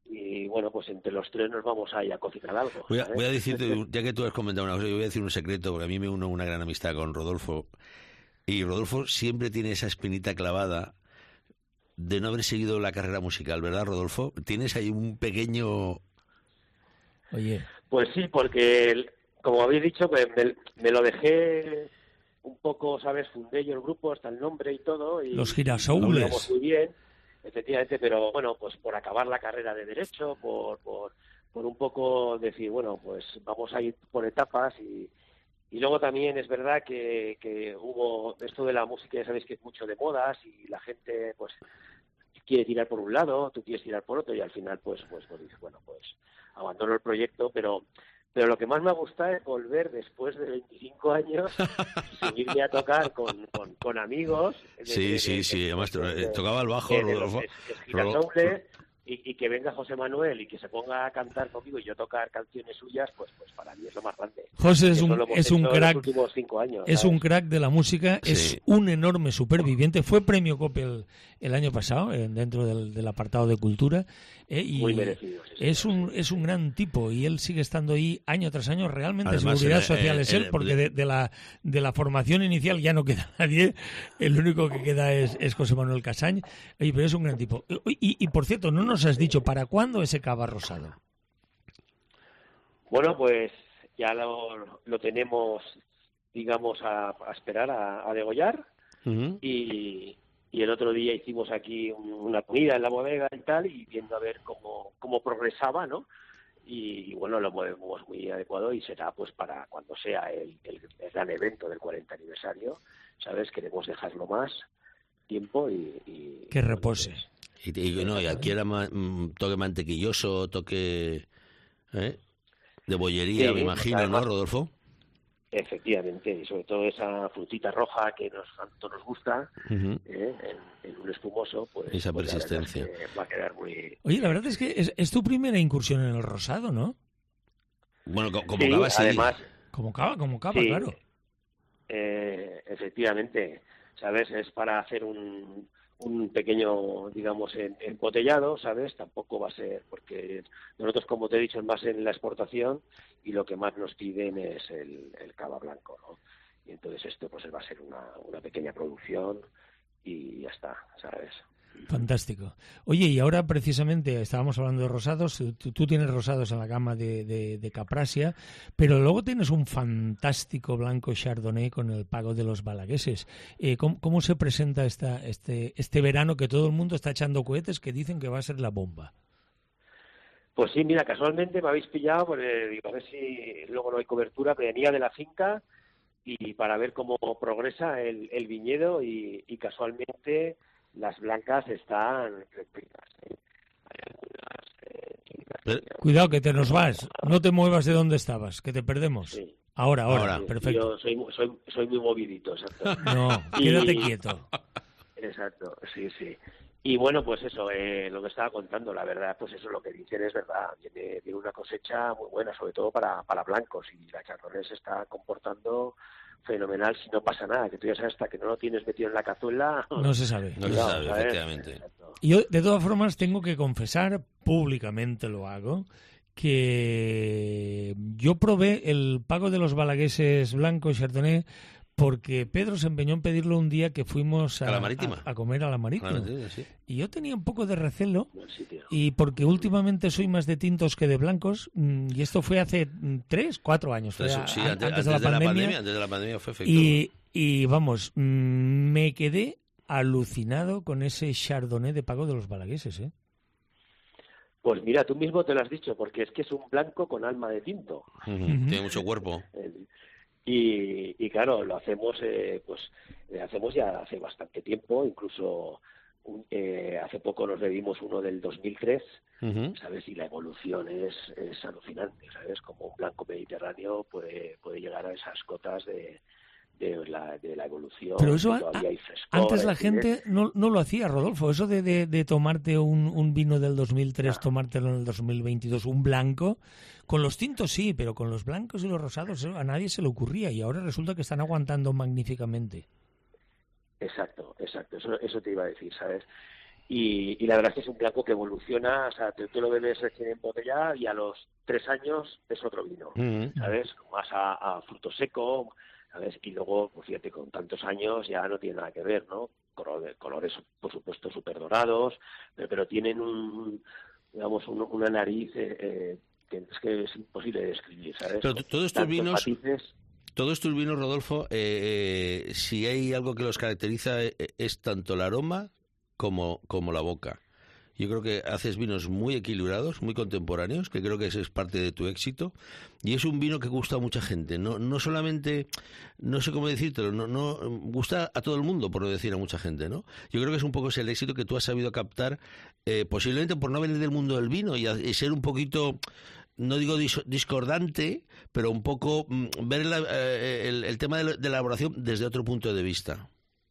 y bueno, pues entre los tres nos vamos a ir a cocinar algo.
Voy a,
¿sabes?
voy a decirte, ya que tú has comentado una cosa, yo voy a decir un secreto, porque a mí me uno una gran amistad con Rodolfo, y Rodolfo siempre tiene esa espinita clavada de no haber seguido la carrera musical, ¿verdad, Rodolfo? Tienes ahí un pequeño...
Oye.
Pues sí, porque, como habéis dicho, me, me, me lo dejé un poco, ¿sabes? Fundé yo el grupo, hasta el nombre y todo. Y,
Los Girasoules.
Y muy bien, efectivamente, pero bueno, pues por acabar la carrera de Derecho, por, por, por un poco decir, bueno, pues vamos a ir por etapas y... Y luego también es verdad que, que hubo esto de la música, ya sabéis que es mucho de modas y la gente pues quiere tirar por un lado, tú quieres tirar por otro y al final pues pues, pues dices, bueno, pues abandono el proyecto, pero pero lo que más me gusta es volver después de veinticinco años, subirme a tocar con, con, con amigos.
Sí,
de,
sí,
de,
sí,
de,
además
de, de,
tocaba el bajo,
de,
Rodolfo.
De, de, de, de, de, Y, y que venga José Manuel y que se ponga a cantar conmigo y yo tocar canciones suyas, pues pues para mí es lo más grande.
José es un, es un crack,
años,
es un crack de la música,
sí.
Es un enorme superviviente, fue premio COPE el, el año pasado eh, dentro del, del apartado de cultura eh, y
muy merecido. Sí,
es
sí,
un
sí.
es un gran tipo y él sigue estando ahí año tras año, realmente
Además,
seguridad
el,
social
el,
es él,
el,
porque
el,
de, de la de la formación inicial ya no queda nadie, el único que queda es, es José Manuel Casañ, y, pero es un gran tipo. Y, y por cierto, no nos has dicho para cuándo ese Cava Rosado.
Bueno, pues ya lo, lo tenemos, digamos, a, a esperar a, a degollar. Uh-huh. y, y el otro día hicimos aquí un, una comida en la bodega y tal, y viendo a ver cómo, cómo progresaba, ¿no? Y, y bueno, lo movemos muy adecuado y será pues para cuando sea el, el, el gran evento del cuarenta aniversario, ¿sabes? Queremos dejarlo más tiempo y... y
que repose.
Y, y, no, y adquiera ma, toque mantequilloso, toque ¿eh? de bollería, sí, me imagino, además, ¿no, Rodolfo?
Efectivamente, y sobre todo esa frutita roja que nos tanto nos gusta, uh-huh. eh, en, en un espumoso, pues...
Esa
pues
persistencia.
La va a quedar muy...
Oye, la verdad es que es, es tu primera incursión en el rosado, ¿no?
Bueno, como, como
sí,
Cava, sí.
Además,
como Cava, como Cava,
sí,
claro.
Eh, efectivamente, ¿sabes? Es para hacer un... un pequeño, digamos, embotellado, ¿sabes? Tampoco va a ser, porque nosotros, como te he dicho, es más en la exportación y lo que más nos piden es el, el cava blanco, ¿no? Y entonces esto pues va a ser una, una pequeña producción y ya está, ¿sabes?
Fantástico. Oye, y ahora precisamente estábamos hablando de rosados, tú, tú tienes rosados en la gama de, de, de Caprasia, pero luego tienes un fantástico blanco Chardonnay con el Pago de los Balagueses. Eh, ¿cómo, ¿Cómo se presenta esta, este, este verano que todo el mundo está echando cohetes que dicen que va a ser la bomba?
Pues sí, mira, casualmente me habéis pillado, porque digo, a ver si luego no hay cobertura, venía de la finca y para ver cómo progresa el, el viñedo y, y casualmente... las blancas están replicas. ¿eh? Hay algunas, eh,
Cuidado que te nos vas, no te muevas de donde estabas, que te perdemos.
Sí.
Ahora, ahora,
sí,
perfecto.
Yo soy, soy, soy muy movidito, exacto.
No,
y...
quédate quieto.
Exacto, sí, sí. Y bueno, pues eso, eh, lo que estaba contando, la verdad, pues eso lo que dicen es verdad. Viene, viene una cosecha muy buena, sobre todo para, para blancos, y la Chardonnay se está comportando fenomenal si no pasa nada, que tú ya sabes, hasta que no lo tienes metido en la cazuela...
No se sabe.
No se sabe, ¿sabes? Efectivamente.
Y yo, de todas formas, tengo que confesar, públicamente lo hago, que yo probé el Pago de los Balagueses blanco Chardonnay porque Pedro se empeñó en pedirlo un día que fuimos a,
a, la marítima.
a, a comer a la Marítima.
A la marítima, sí.
Y yo tenía un poco de recelo, y porque últimamente soy más de tintos que de blancos, y esto fue hace tres, cuatro años. Fue
Eso,
a,
sí,
antes,
antes,
de, la
de, la
pandemia,
pandemia, antes de la pandemia fue efectivo.
Y, y vamos, me quedé alucinado con ese Chardonnay de Pago de los Balagueses, ¿eh?
Pues mira, tú mismo te lo has dicho, porque es que es un blanco con alma de tinto.
Uh-huh. Uh-huh. Tiene mucho cuerpo.
Y, y claro, lo hacemos, eh, pues, eh, hacemos ya hace bastante tiempo, incluso eh, hace poco nos bebimos uno del dos mil tres, uh-huh. ¿sabes? Y la evolución es, es alucinante, ¿sabes? Como un blanco mediterráneo puede, puede llegar a esas cotas de... De la, de la evolución.
Pero eso a,
hay frescor,
antes la
¿eh?
gente no, no lo hacía, Rodolfo. Eso de, de, de tomarte un, un vino del dos mil tres, ah. tomártelo en el dos mil veintidós, un blanco. Con los tintos sí, pero con los blancos y los rosados a nadie se le ocurría. Y ahora resulta que están aguantando magníficamente.
Exacto, exacto. Eso, eso te iba a decir, ¿sabes? Y, y la verdad es que es un blanco que evoluciona, o sea, tú, tú lo bebes recién embotellado y a los tres años es otro vino, mm. ¿sabes? Más a, a fruto seco, ¿sabes? Y luego, pues fíjate, con tantos años ya no tiene nada que ver, ¿no? Colores, colores por supuesto, súper dorados, pero, pero tienen un, digamos, un, una nariz eh, eh, que es que es imposible de describir, ¿sabes?
Pero todos estos
Tantos
vinos...
matices.
Todos estos vinos, Rodolfo, eh, eh, si hay algo que los caracteriza eh, es tanto el aroma como, como la boca. Yo creo que haces vinos muy equilibrados, muy contemporáneos, que creo que ese es parte de tu éxito. Y es un vino que gusta a mucha gente. No, no solamente, no sé cómo decírtelo, no, no gusta a todo el mundo, por no decir a mucha gente, ¿no? Yo creo que es un poco ese el éxito que tú has sabido captar, eh, posiblemente por no venir del mundo del vino y, a, y ser un poquito... no digo dis- discordante, pero un poco mm, ver la, eh, el, el tema de la, de la elaboración desde otro punto de vista.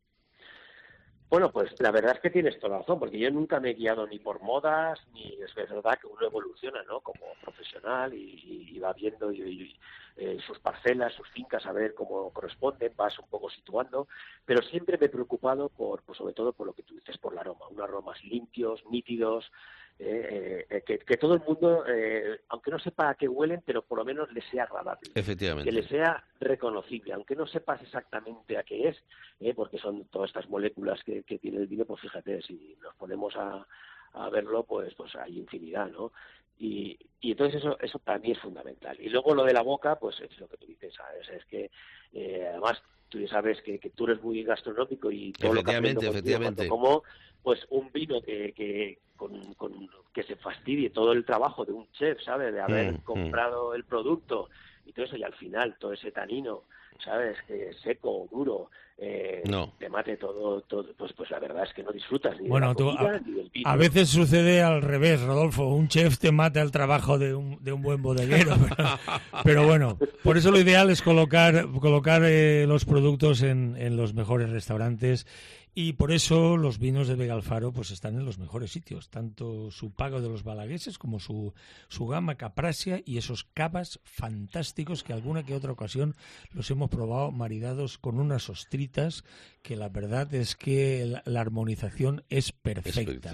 Bueno, pues la verdad es que tienes toda la razón, porque yo nunca me he guiado ni por modas, ni es verdad que uno evoluciona, ¿no? Como profesional y, y va viendo y, y, eh, sus parcelas, sus fincas, a ver cómo corresponden, vas un poco situando, pero siempre me he preocupado por, pues sobre todo por lo que tú dices, por el aroma, unos aromas limpios, nítidos, Eh, eh, que, que todo el mundo, eh, aunque no sepa a qué huelen, pero por lo menos le sea agradable.
Efectivamente.
Que le sea reconocible, aunque no sepas exactamente a qué es, eh, porque son todas estas moléculas que, que tiene el vino, pues fíjate, si nos ponemos a, a verlo, pues pues hay infinidad, ¿no? Y, y entonces eso eso para mí es fundamental. Y luego lo de la boca, pues es lo que tú dices, ¿sabes? Es que eh, además tú ya sabes que, que tú eres muy gastronómico y todo lo que aprendo contigo
efectivamente.
cuando como, pues un vino que, que con, con que se fastidie todo el trabajo de un chef, ¿sabes? De haber
mm,
comprado mm. el producto y todo eso, y al final todo ese tanino, ¿sabes? Eh, seco, duro, eh,
no.
te mate todo, todo, pues pues la verdad es que no disfrutas ni
bueno,
de la
tú,
comida
a,
ni del vino.
A veces sucede al revés, Rodolfo. Un chef te mata el trabajo de un, de un buen bodeguero. Pero, pero bueno, por eso lo ideal es colocar, colocar eh, los productos en, en los mejores restaurantes. Y por eso los vinos de Vega Alfaro pues están en los mejores sitios, tanto su pago de los balagueses como su, su gama caprasia y esos cavas fantásticos que alguna que otra ocasión los hemos probado maridados con unas ostritas que la verdad es que la, la armonización es perfecta.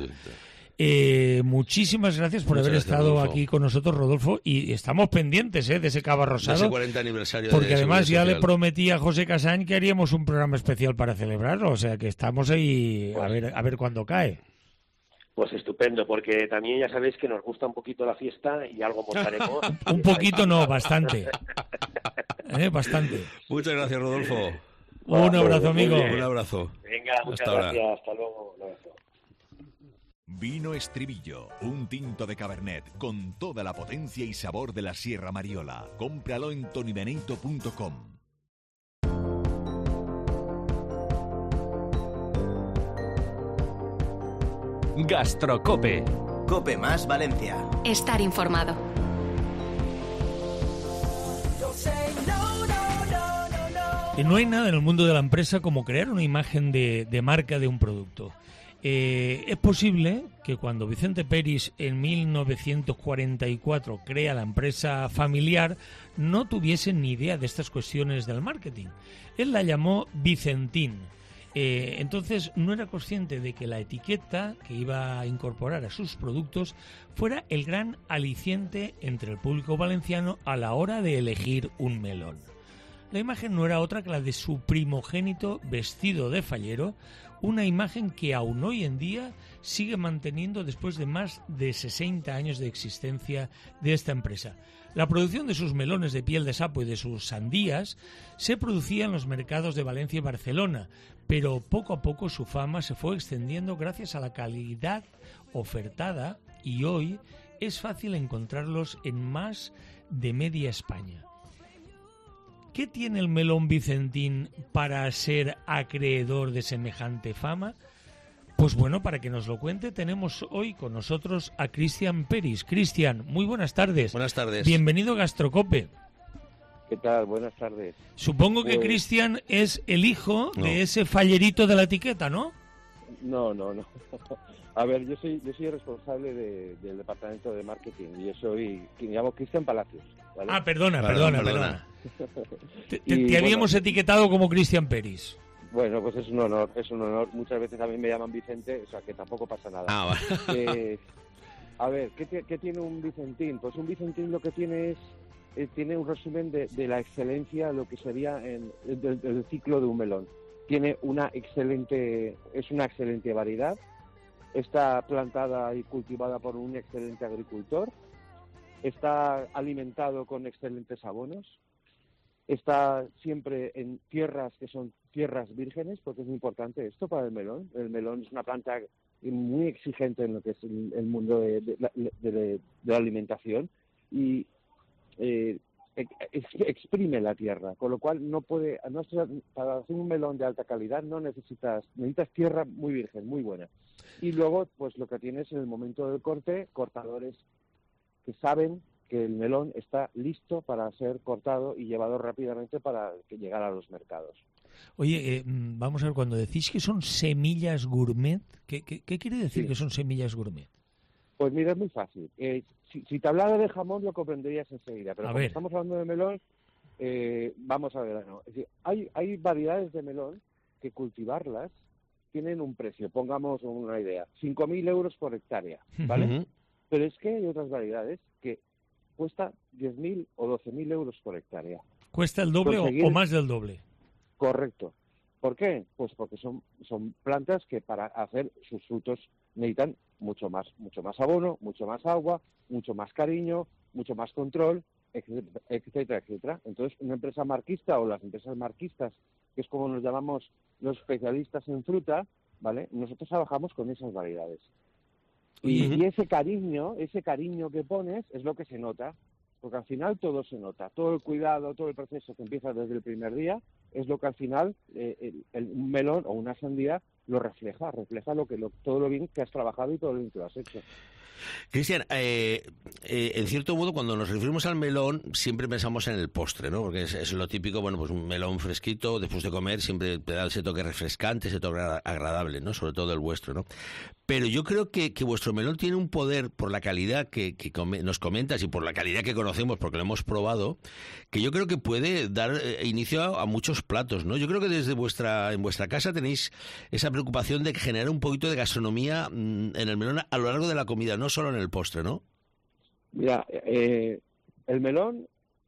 Eh, muchísimas gracias por
Muchas
haber
gracias,
estado
Rodolfo.
aquí con nosotros, Rodolfo, y estamos pendientes eh, de ese cava rosado.
De ese cuarenta aniversario
porque
de
además ya
Seguridad
le prometí a José Casán que haríamos un programa especial para celebrarlo, o sea que estamos ahí a ver a ver cuándo cae.
Pues estupendo, porque también ya sabéis que nos gusta un poquito la fiesta y algo montaremos.
Un poquito no, bastante. ¿Eh? Bastante.
Muchas gracias, Rodolfo.
Un abrazo, amigo.
Un abrazo.
Venga, muchas
Hasta
gracias.
ahora.
Hasta luego. Un abrazo.
Vino Estribillo, un tinto de Cabernet con toda la potencia y sabor de la Sierra Mariola. Cómpralo en tony benito punto com.
Gastrocope.
Cope más Valencia.
Estar informado.
Y no hay nada en el mundo de la empresa como crear una imagen de, de marca de un producto. Eh, es posible que cuando Vicente Peris en mil novecientos cuarenta y cuatro crea la empresa familiar no tuviese ni idea de estas cuestiones del marketing. Él la llamó Vicentín. Eh, entonces no era consciente de que la etiqueta que iba a incorporar a sus productos fuera el gran aliciente entre el público valenciano a la hora de elegir un melón. La imagen no era otra que la de su primogénito vestido de fallero, una imagen que aún hoy en día sigue manteniendo después de más de sesenta años de existencia de esta empresa. La producción de sus melones de piel de sapo y de sus sandías se producía en los mercados de Valencia y Barcelona, pero poco a poco su fama se fue extendiendo gracias a la calidad ofertada y hoy es fácil encontrarlos en más de media España. ¿Qué tiene el melón Vicentín para ser acreedor de semejante fama? Pues bueno, para que nos lo cuente, tenemos hoy con nosotros a Cristian Peris. Cristian, muy buenas tardes.
Buenas tardes.
Bienvenido a Gastrocope.
¿Qué tal? Buenas tardes.
Supongo que
Pues...
Cristian es el hijo
No.
de ese fallerito de la etiqueta, ¿no?
No, no, no. A ver, yo soy yo soy el responsable de, del departamento de marketing y yo soy, que me llamo Cristian Palacios. ¿vale?
Ah, perdona,
Perdón,
perdona,
perdona.
perdona. Te, te-
Y,
te habíamos
bueno,
etiquetado como Cristian Peris.
Bueno, pues es un honor, es un honor. Muchas veces a mí me llaman Vicente, o sea que tampoco pasa nada.
Ah,
vale. eh, a ver, ¿qué, te, ¿qué tiene un Vicentín? Pues un Vicentín lo que tiene es, eh, tiene un resumen de, de la excelencia, lo que sería en, del, del ciclo de un melón. Tiene una excelente, es una excelente variedad, está plantada y cultivada por un excelente agricultor, está alimentado con excelentes abonos, está siempre en tierras que son tierras vírgenes, porque es muy importante esto para el melón. El melón es una planta muy exigente en lo que es el, el mundo de, de, de, de, de la alimentación y eh, ex, exprime la tierra, con lo cual no puede, no, para hacer un melón de alta calidad no necesitas, necesitas tierra muy virgen, muy buena. Y luego, pues lo que tienes en el momento del corte, cortadores que saben que el melón está listo para ser cortado y llevado rápidamente para llegar a los mercados.
Oye, eh, vamos a ver, cuando decís que son semillas gourmet, ¿qué, qué, qué quiere decir sí. que son semillas gourmet?
Pues mira, es muy fácil. Eh, si, si te hablara de jamón lo comprenderías enseguida, pero
a
como
ver.
estamos hablando de melón, eh, vamos a ver. ¿no? Es decir, hay, hay variedades de melón que cultivarlas tienen un precio, pongamos una idea, cinco mil euros por hectárea, ¿vale? Uh-huh. Pero es que hay otras variedades que cuesta diez mil o doce mil euros por hectárea.
¿Cuesta el doble Conseguir... o más del doble?
Correcto. ¿Por qué? Pues porque son, son plantas que para hacer sus frutos necesitan mucho más, mucho más abono, mucho más agua, mucho más cariño, mucho más control, etcétera, etcétera, etcétera. Entonces, una empresa marquista o las empresas marquistas, que es como nos llamamos los especialistas en fruta, ¿vale? Nosotros trabajamos con esas variedades. Y, uh-huh. y ese cariño, ese cariño que pones es lo que se nota, porque al final todo se nota, todo el cuidado, todo el proceso que empieza desde el primer día es lo que al final eh, el, el, un melón o una sandía lo refleja, refleja lo que lo, todo lo bien que has trabajado y todo lo bien que lo has hecho.
Cristian, eh, eh, en cierto modo, cuando nos referimos al melón, siempre pensamos en el postre, ¿no? Porque es, es lo típico, bueno, pues un melón fresquito, después de comer, siempre te da ese toque refrescante, ese toque agradable, ¿no? Sobre todo el vuestro, ¿no? Pero yo creo que, que vuestro melón tiene un poder, por la calidad que, que come, nos comentas y por la calidad que conocemos, porque lo hemos probado, que yo creo que puede dar eh, inicio a, a muchos platos, ¿no? Yo creo que desde vuestra en vuestra casa tenéis esa preocupación de generar un poquito de gastronomía mmm, en el melón a lo largo de la comida, no solo en el postre, ¿no?
Mira, eh, el melón,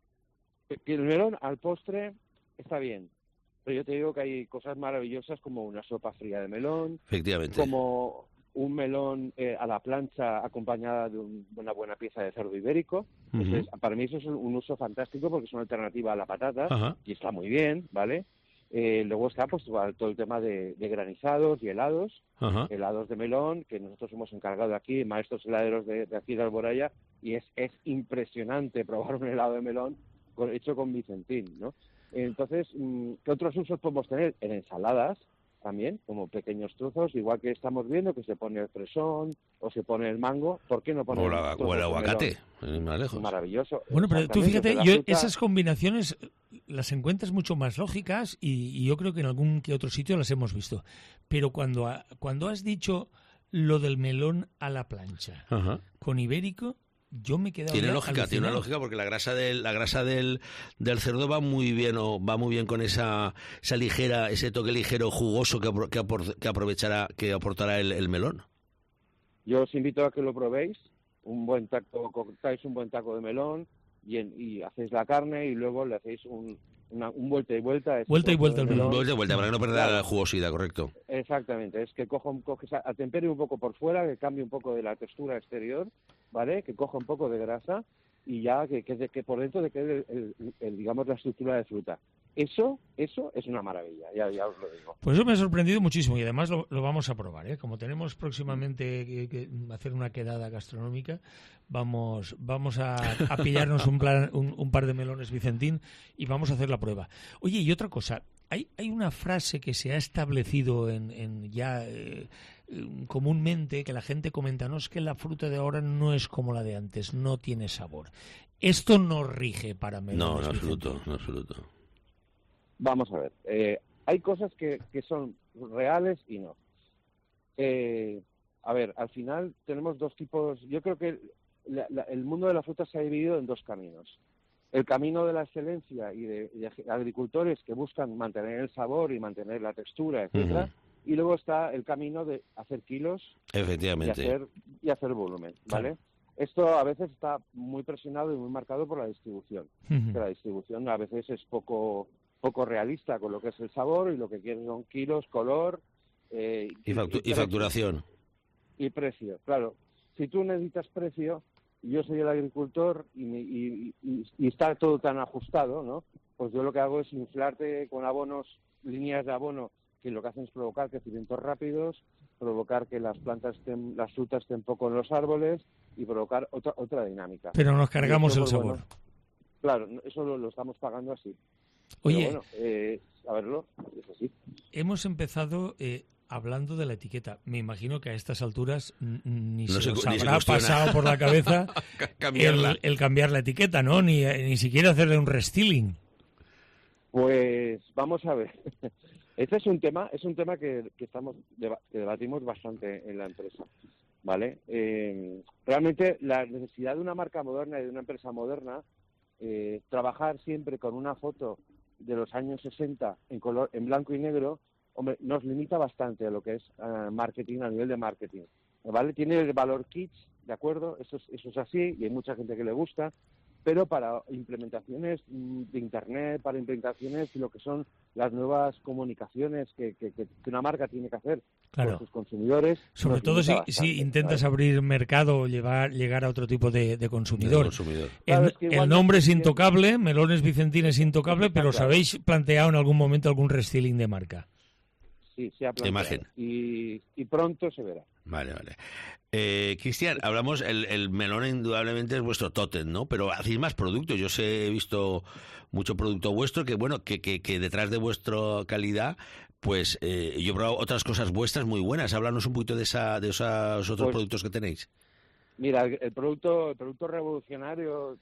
el melón al postre está bien, pero yo te digo que hay cosas maravillosas como una sopa fría de melón,
efectivamente,
como un melón eh, a la plancha acompañada de, un, de una buena pieza de cerdo ibérico. Uh-huh. Entonces, para mí eso es un, un uso fantástico porque es una alternativa a la patata uh-huh. y está muy bien, ¿vale? Eh, luego está pues todo el tema de, de granizados y helados, uh-huh. helados de melón, que nosotros hemos encargado aquí, maestros heladeros de, de aquí de Alboraya, y es, es impresionante probar un helado de melón con, hecho con Vicentín, ¿no? Entonces, ¿qué otros usos podemos tener? En ensaladas también, como pequeños trozos, igual que estamos viendo que se pone el fresón o se pone el mango, ¿por qué no poner
o, la, o el aguacate? Más lejos.
Maravilloso.
Bueno, pero tú fíjate, yo, fruta... esas combinaciones las encuentras mucho más lógicas y, y yo creo que en algún que otro sitio las hemos visto. Pero cuando, cuando has dicho lo del melón a la plancha uh-huh. con ibérico, yo me he quedado
tiene lógica
alucinado.
Tiene una lógica porque la grasa del la grasa del, del cerdo va muy bien o va muy bien con esa esa ligera ese toque ligero jugoso que que, apor, que aprovechará que aportará el, el melón.
Yo os invito a que lo probéis, un buen taco, cortáis un buen taco de melón y, en, y hacéis la carne y luego le hacéis un Una, un vuelta y vuelta.
Vuelta y vuelta el melón.
Vuelta y vuelta, para que no perder claro. la jugosidad, correcto.
Exactamente, es que coja un, coge, atempere un poco por fuera, que cambie un poco de la textura exterior, ¿vale? Que coja un poco de grasa y ya que, que, que por dentro de quede, el, el, el, digamos, la estructura de fruta. Eso, eso es una maravilla, ya, ya os lo digo.
Pues eso me ha sorprendido muchísimo y además lo, lo vamos a probar, ¿eh? Como tenemos próximamente que, que hacer una quedada gastronómica, vamos vamos a, a pillarnos un, plan, un, un par de melones Vicentín y vamos a hacer la prueba. Oye, y otra cosa, hay, hay una frase que se ha establecido en, en ya eh, comúnmente, que la gente comenta, no es que la fruta de ahora no es como la de antes, no tiene sabor. Esto no rige para melones.
No, en absoluto, en absoluto.
Vamos a ver, eh, hay cosas que, que son reales y no. Eh, a ver, al final tenemos dos tipos, yo creo que la, la, el mundo de la fruta se ha dividido en dos caminos. el camino de la excelencia y de, de agricultores que buscan mantener el sabor y mantener la textura, etcétera. Uh-huh. Y luego está el camino de hacer kilos.
Efectivamente.
Y hacer, y hacer volumen, ¿vale? Claro. Esto a veces está muy presionado y muy marcado por la distribución. Uh-huh. Que la distribución a veces es poco poco realista con lo que es el sabor y lo que quieren son kilos, color... Eh,
y, factu- y, y facturación.
Y precio, claro. Si tú necesitas precio, yo soy el agricultor y, me, y, y, y está todo tan ajustado, ¿no? Pues yo lo que hago es inflarte con abonos, líneas de abono, que lo que hacen es provocar crecimientos rápidos, provocar que las plantas estén, las frutas estén poco en los árboles y provocar otra otra dinámica.
Pero nos cargamos el sabor.
Bueno, claro, eso lo, lo estamos pagando así.
Oye,
pero bueno, eh, a verlo, es así.
Hemos empezado eh, hablando de la etiqueta. Me imagino que a estas alturas n- ni
no
se,
se
os
ni
habrá
se
pasado por la cabeza el, el cambiar la etiqueta, ¿no? Ni, ni siquiera hacerle un restyling.
Pues vamos a ver. Este es un tema, es un tema que, que estamos que debatimos bastante en la empresa, ¿vale? Eh, realmente la necesidad de una marca moderna y de una empresa moderna, eh, trabajar siempre con una foto de los años sesenta en color, en blanco y negro, hombre, nos limita bastante a lo que es uh, marketing, a nivel de marketing, ¿vale? Tiene el valor kitsch, ¿de acuerdo? Eso es, eso es así y hay mucha gente que le gusta, pero para implementaciones de Internet, para implementaciones de lo que son las nuevas comunicaciones que, que, que una marca tiene que hacer
claro.
con sus consumidores.
Sobre todo si, bastante, si intentas ¿sabes? abrir mercado o llevar, llegar a otro tipo de, de consumidor. De
consumidor.
El, claro, es que el nombre es intocable, Melones Vicentín es intocable, pero ¿os habéis planteado en algún momento algún restyling de marca?
Sí, se ha planteado.
Imagen.
Y, y pronto se verá.
Vale, vale. Eh, Cristian, hablamos, el, el melón indudablemente es vuestro tótem, ¿no? Pero hacéis más productos. Yo sé, he visto mucho producto vuestro que, bueno, que, que, que detrás de vuestra calidad, pues eh, yo he probado otras cosas vuestras muy buenas. Háblanos un poquito de, esa, de esos otros pues, productos que tenéis.
Mira, el, el producto el producto revolucionario,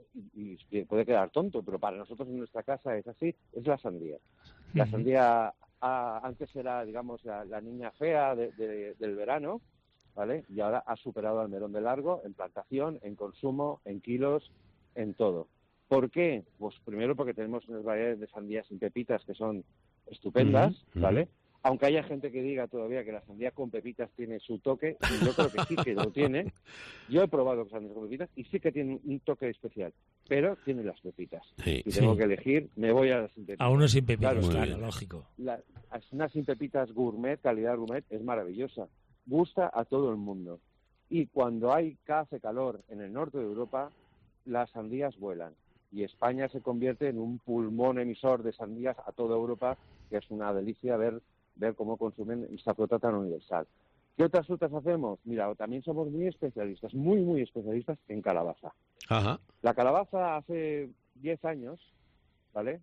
y, y puede quedar tonto, pero para nosotros en nuestra casa es así, es la sandía. La uh-huh. sandía a, antes era, digamos, la, la niña fea de, de, del verano, ¿vale? Y ahora ha superado al melón de largo en plantación, en consumo, en kilos, en todo. ¿Por qué? Pues primero porque tenemos unas variedades de sandías sin pepitas que son estupendas, uh-huh, ¿vale? Uh-huh. Aunque haya gente que diga todavía que la sandía con pepitas tiene su toque, y yo creo que sí que lo tiene. Yo he probado sandías con pepitas y sí que tiene un toque especial, pero tiene las pepitas.
Sí,
si
sí.
tengo que elegir, me voy a las sin pepitas.
A uno sin pepitas, claro,
claro
lógico.
La, una sin pepitas gourmet, calidad gourmet, es maravillosa. Gusta a todo el mundo. Y cuando hay hace calor en el norte de Europa, las sandías vuelan. Y España se convierte en un pulmón emisor de sandías a toda Europa, que es una delicia ver ver cómo consumen esta fruta tan universal. ¿Qué otras frutas hacemos? Mira, también somos muy especialistas, muy, muy especialistas en calabaza.
Ajá.
La calabaza hace diez años, ¿vale?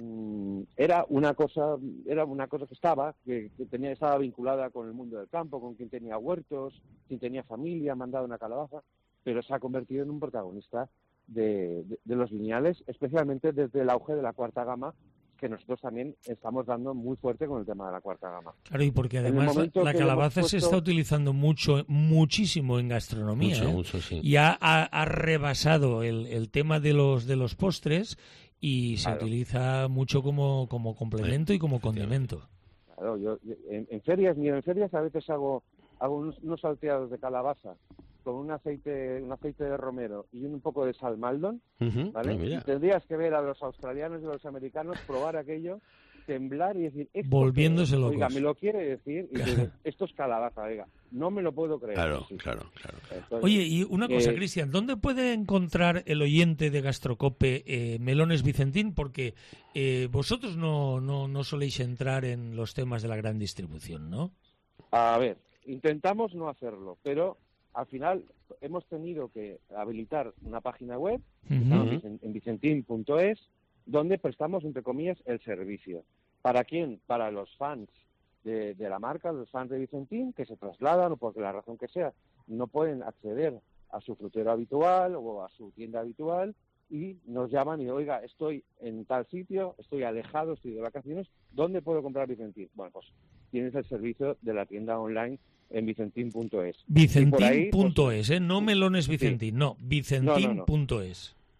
Mm, era una cosa era una cosa que estaba, que, que tenía estaba vinculada con el mundo del campo, con quien tenía huertos, quien tenía familia, mandaba una calabaza, pero se ha convertido en un protagonista de, de, de los lineales, especialmente desde el auge de la cuarta gama, que nosotros también estamos dando muy fuerte con el tema de la cuarta gama.
Claro, y porque además la, la calabaza puesto... se está utilizando mucho, muchísimo en gastronomía,
mucho,
¿eh?
mucho, sí.
Y ha, ha, ha rebasado el, el tema de los de los postres y se claro. utiliza mucho como, como complemento sí. y como condimento.
Claro, yo, yo en, en ferias, mira, en ferias a veces hago hago unos, unos salteados de calabaza con un aceite un aceite de romero y un poco de salmaldon,
uh-huh,
¿vale?
Y
tendrías que ver a los australianos y a los americanos probar aquello, temblar y decir...
Volviéndose locos.
Oiga, me lo quiere decir y decir, esto es calabaza, oiga, no me lo puedo creer.
Claro,
sí.
claro, claro.
Entonces,
Oye, y una cosa,
eh,
Cristian, ¿dónde puede encontrar el oyente de Gastrocope eh, Melones Vicentín? Porque eh, vosotros no, no, no soléis entrar en los temas de la gran distribución, ¿no?
A ver, intentamos no hacerlo, pero... Al final hemos tenido que habilitar una página web uh-huh. en vicentín punto es donde prestamos, entre comillas, el servicio. ¿Para quién? Para los fans de, de la marca, los fans de Vicentín, que se trasladan o por la razón que sea, no pueden acceder a su frutero habitual o a su tienda habitual y nos llaman y, oiga, estoy en tal sitio, estoy alejado, estoy de vacaciones, ¿dónde puedo comprar Vicentín? Bueno, pues tienes el servicio de la tienda online en vicentín punto es.
Vicentín punto es, pues, ¿eh? No Melones Vicentín, sí. no, vicentín punto es.
No, no, no.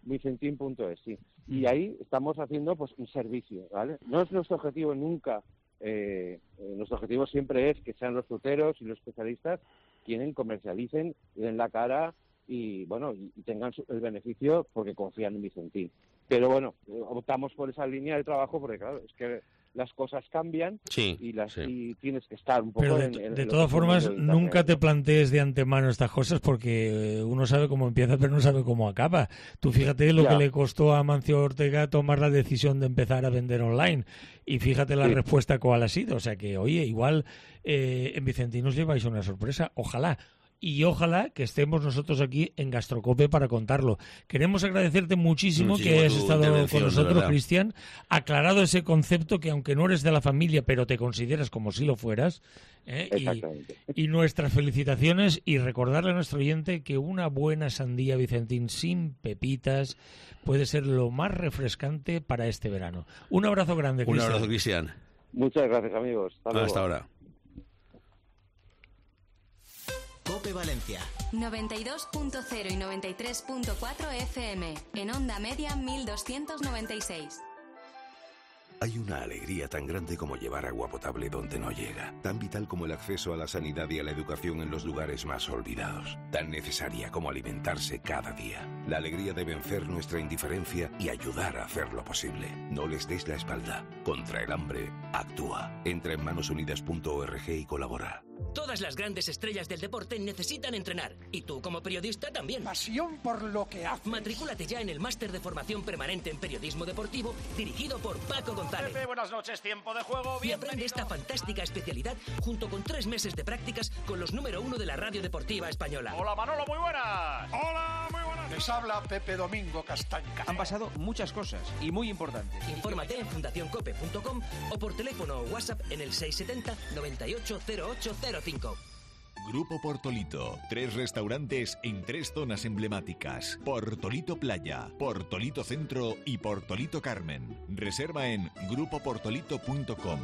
vicentin punto es, sí. Y ahí estamos haciendo pues un servicio, ¿vale? No es nuestro objetivo nunca, eh, nuestro objetivo siempre es que sean los fruteros y los especialistas quienes comercialicen, den la cara y, bueno, y, y tengan su, el beneficio porque confían en Vicentin. Pero bueno, optamos por esa línea de trabajo porque, claro, es que las cosas cambian
sí,
y, las,
sí.
y tienes que estar un poco
Pero de,
en, en
de
en
todas formas,
de
nunca te plantees de antemano estas cosas porque uno sabe cómo empieza pero no sabe cómo acaba. Tú fíjate lo
ya.
que le costó a Mancio Ortega tomar la decisión de empezar a vender online y fíjate la
sí.
respuesta cuál ha sido. O sea que, oye, igual eh, en Vicentin os lleváis una sorpresa, ojalá. Y ojalá que estemos nosotros aquí en Gastrocope para contarlo. Queremos agradecerte muchísimo,
muchísimo
que hayas
tu
estado con nosotros, Cristian, aclarado ese concepto que aunque no eres de la familia, pero te consideras como si lo fueras. ¿eh?
Exactamente.
Y, y nuestras felicitaciones y recordarle a nuestro oyente que una buena sandía Vicentin sin pepitas puede ser lo más refrescante para este verano. Un abrazo grande, Cristian.
Un abrazo, Cristian.
Muchas gracias, amigos. Hasta luego.
Hasta ahora.
Cope Valencia.
noventa y dos punto cero y noventa y tres punto cuatro F M. En onda media mil doscientos noventa y seis.
Hay una alegría tan grande como llevar agua potable donde no llega, tan vital como el acceso a la sanidad y a la educación en los lugares más olvidados, tan necesaria como alimentarse cada día. La alegría de vencer nuestra indiferencia y ayudar a hacerlo posible. No les des la espalda. Contra el hambre, actúa. Entra en manos unidas punto org y colabora.
Todas las grandes estrellas del deporte necesitan entrenar. Y tú, como periodista, también.
Pasión por lo que haces.
Matrículate ya en el máster de formación permanente en periodismo deportivo, dirigido por Paco González.
Pepe, buenas noches, tiempo de juego.
Y aprende esta fantástica especialidad junto con tres meses de prácticas con los número uno de la radio deportiva española.
Hola, Manolo, muy buenas. Hola, muy buenas. Les habla Pepe Domingo Castaña.
Han pasado muchas cosas y muy importantes.
Infórmate en fundación cope punto com o por teléfono o WhatsApp en el seiscientos setenta, noventa y ocho, cero ocho cero cinco.
Grupo Portolito. Tres restaurantes en tres zonas emblemáticas. Portolito Playa, Portolito Centro y Portolito Carmen. Reserva en grupo portolito punto com.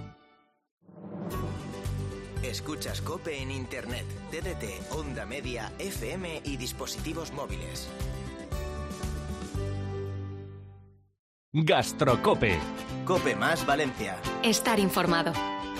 Escuchas Cope en Internet, T D T, Onda Media, F M y dispositivos móviles.
Gastrocope.
Cope más Valencia.
Estar informado.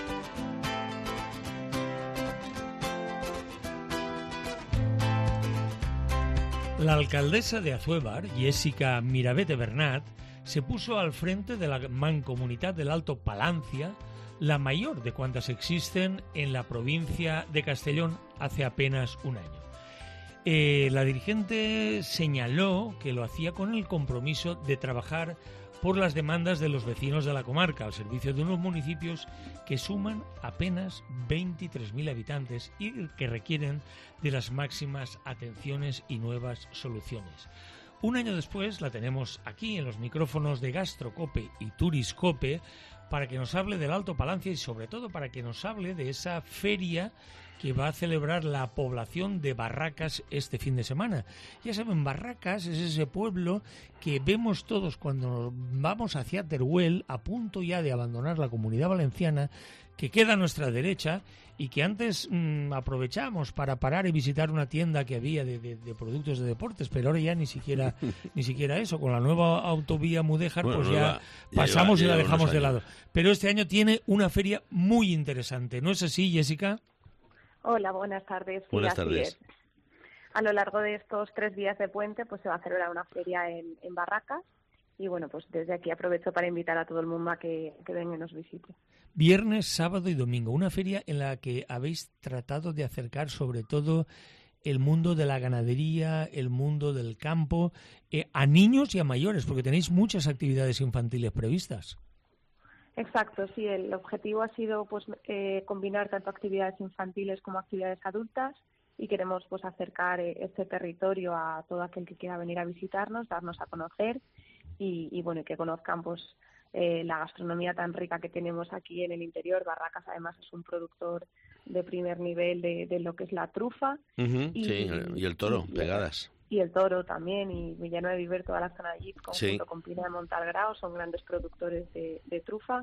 La alcaldesa de Azuévar, Jessica Mirabete Bernat, se puso al frente de la Mancomunitat del Alto Palancia, la mayor de cuantas existen en la provincia de Castellón hace apenas un año. Eh, la dirigente señaló que lo hacía con el compromiso de trabajar por las demandas de los vecinos de la comarca, al servicio de unos municipios que suman apenas veintitrés mil habitantes y que requieren de las máximas atenciones y nuevas soluciones. Un año después la tenemos aquí en los micrófonos de Gastrocope y Turiscope para que nos hable del Alto Palancia y sobre todo para que nos hable de esa feria que va a celebrar la población de Barracas este fin de semana. Ya saben, Barracas es ese pueblo que vemos todos cuando vamos hacia Teruel, a punto ya de abandonar la Comunidad Valenciana, que queda a nuestra derecha y que antes mmm, aprovechamos para parar y visitar una tienda que había de, de, de productos de deportes, pero ahora ya ni siquiera ni siquiera eso. Con la nueva autovía Mudéjar, bueno, pues ya, ya pasamos lleva, y la dejamos de lado. Pero este año tiene una feria muy interesante, ¿no es así, Jessica?
Hola, buenas tardes. Sí,
buenas
así
tardes.
Es. A lo largo de estos tres días de puente, pues se va a celebrar una feria en, en Barracas y bueno, pues desde aquí aprovecho para invitar a todo el mundo a que, que venga y nos visite.
Viernes, sábado y domingo, una feria en la que habéis tratado de acercar sobre todo el mundo de la ganadería, el mundo del campo, eh, a niños y a mayores, porque tenéis muchas actividades infantiles previstas.
Exacto, sí, el objetivo ha sido pues eh, combinar tanto actividades infantiles como actividades adultas y queremos pues acercar eh, este territorio a todo aquel que quiera venir a visitarnos, darnos a conocer y, y bueno, que conozcan pues eh, la gastronomía tan rica que tenemos aquí en el interior. Barracas además es un productor de primer nivel de, de lo que es la trufa.
Uh-huh,
y,
sí, y el toro,
y,
pegadas.
Y el toro también, y Villanueva de Viver, toda la zona de allí,
sí.
junto con Pina de Montalgrao, son grandes productores de, de trufa.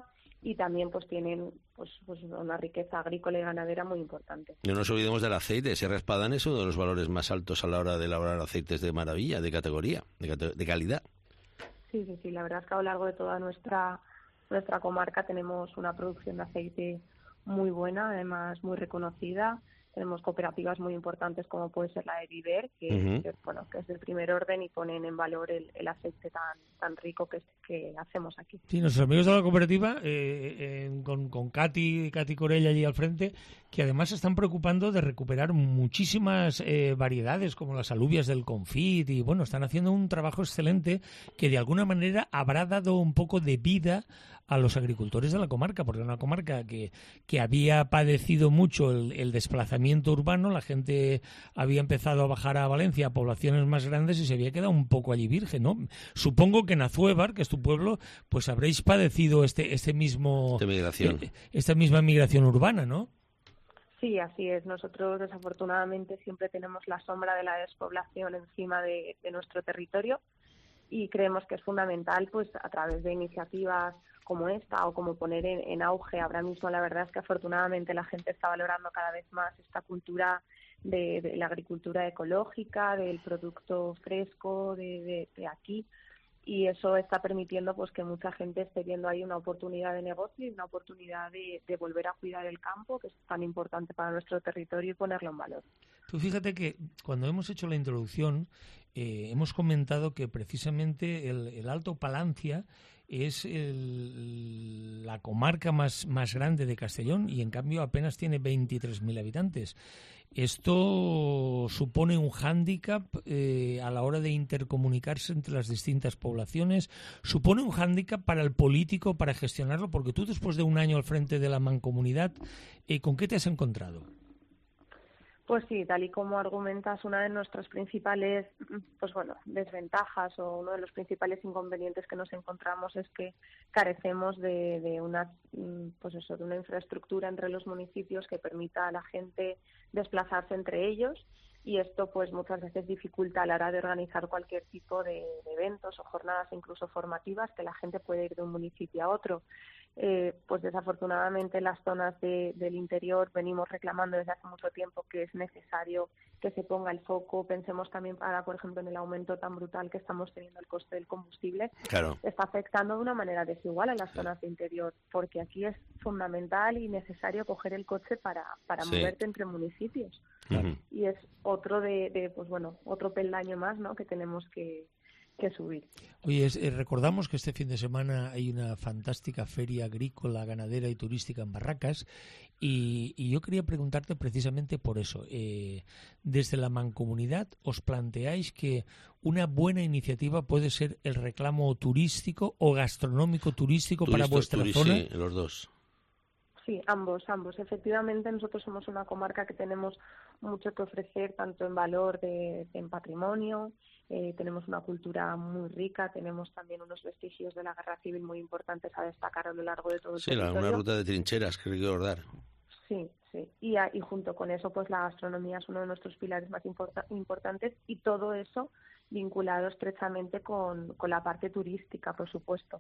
y también pues tienen pues, pues una riqueza agrícola y ganadera muy importante.
No nos olvidemos del aceite. Sierra Espadán es uno de los valores más altos a la hora de elaborar aceites de maravilla, de categoría, de, cate- de calidad.
Sí, sí, sí. La verdad es que a lo largo de toda nuestra nuestra comarca tenemos una producción de aceite muy buena, además muy reconocida. Tenemos cooperativas muy importantes como puede ser la de Viver, que, uh-huh. que, bueno, que es del primer orden y ponen en valor el, el aceite tan tan rico que, que hacemos aquí.
Sí, nuestros amigos de la cooperativa, eh, eh, con, con Katy, Katy Corella allí al frente, que además se están preocupando de recuperar muchísimas eh, variedades como las alubias del confit y bueno, están haciendo un trabajo excelente que de alguna manera habrá dado un poco de vida a los agricultores de la comarca, porque era una comarca que, que había padecido mucho el, el desplazamiento urbano, la gente había empezado a bajar a Valencia a poblaciones más grandes y se había quedado un poco allí virgen, ¿no? Supongo que en Azuévar, que es tu pueblo, pues habréis padecido este este mismo
esta migración,
eh, esta misma migración urbana, ¿no?
Sí, así es. Nosotros desafortunadamente siempre tenemos la sombra de la despoblación encima de, de nuestro territorio y creemos que es fundamental, pues a través de iniciativas como esta o como poner en, en auge. Ahora mismo la verdad es que afortunadamente la gente está valorando cada vez más esta cultura de, de la agricultura ecológica, del producto fresco de, de, de aquí, y eso está permitiendo pues que mucha gente esté viendo ahí una oportunidad de negocio y una oportunidad de, de volver a cuidar el campo, que es tan importante para nuestro territorio, y ponerlo en valor.
Tú fíjate que cuando hemos hecho la introducción eh, hemos comentado que precisamente el, el Alto Palancia es el, la comarca más, más grande de Castellón y en cambio apenas tiene veintitrés mil habitantes. Esto supone un hándicap eh, a la hora de intercomunicarse entre las distintas poblaciones, supone un hándicap para el político para gestionarlo, porque tú después de un año al frente de la mancomunidad, eh, ¿con qué te has encontrado?
Pues sí, tal y como argumentas, una de nuestras principales, pues bueno, desventajas o uno de los principales inconvenientes que nos encontramos es que carecemos de, de una, pues eso, de una infraestructura entre los municipios que permita a la gente desplazarse entre ellos, y esto pues muchas veces dificulta a la hora de organizar cualquier tipo de, de eventos o jornadas incluso formativas, que la gente puede ir de un municipio a otro. Eh, pues desafortunadamente en las zonas de, del interior venimos reclamando desde hace mucho tiempo que es necesario que se ponga el foco. Pensemos también, para, por ejemplo, en el aumento tan brutal que estamos teniendo el coste del combustible.
Claro.
Está afectando de una manera desigual a las zonas de interior, porque aquí es fundamental y necesario coger el coche para, para sí. moverte entre municipios. Uh-huh. Y es otro de, de, pues bueno, otro peldaño más, ¿no?, que tenemos que que subir.
Oye, es, eh, recordamos que este fin de semana hay una fantástica feria agrícola, ganadera y turística en Barracas y, y yo quería preguntarte precisamente por eso. Eh, desde la mancomunidad os planteáis que una buena iniciativa puede ser el reclamo turístico o gastronómico turístico Turisto, para vuestra
turist,
zona.
Sí, los dos.
Sí, ambos, ambos. Efectivamente, nosotros somos una comarca que tenemos mucho que ofrecer, tanto en valor de, de en patrimonio, eh, tenemos una cultura muy rica, tenemos también unos vestigios de la guerra civil muy importantes a destacar a lo largo de todo el
sí,
territorio.
Sí, una ruta de trincheras que recordar.
Sí, sí. Y, a, y junto con eso, pues la gastronomía es uno de nuestros pilares más importa, importantes, y todo eso vinculado estrechamente con, con la parte turística, por supuesto.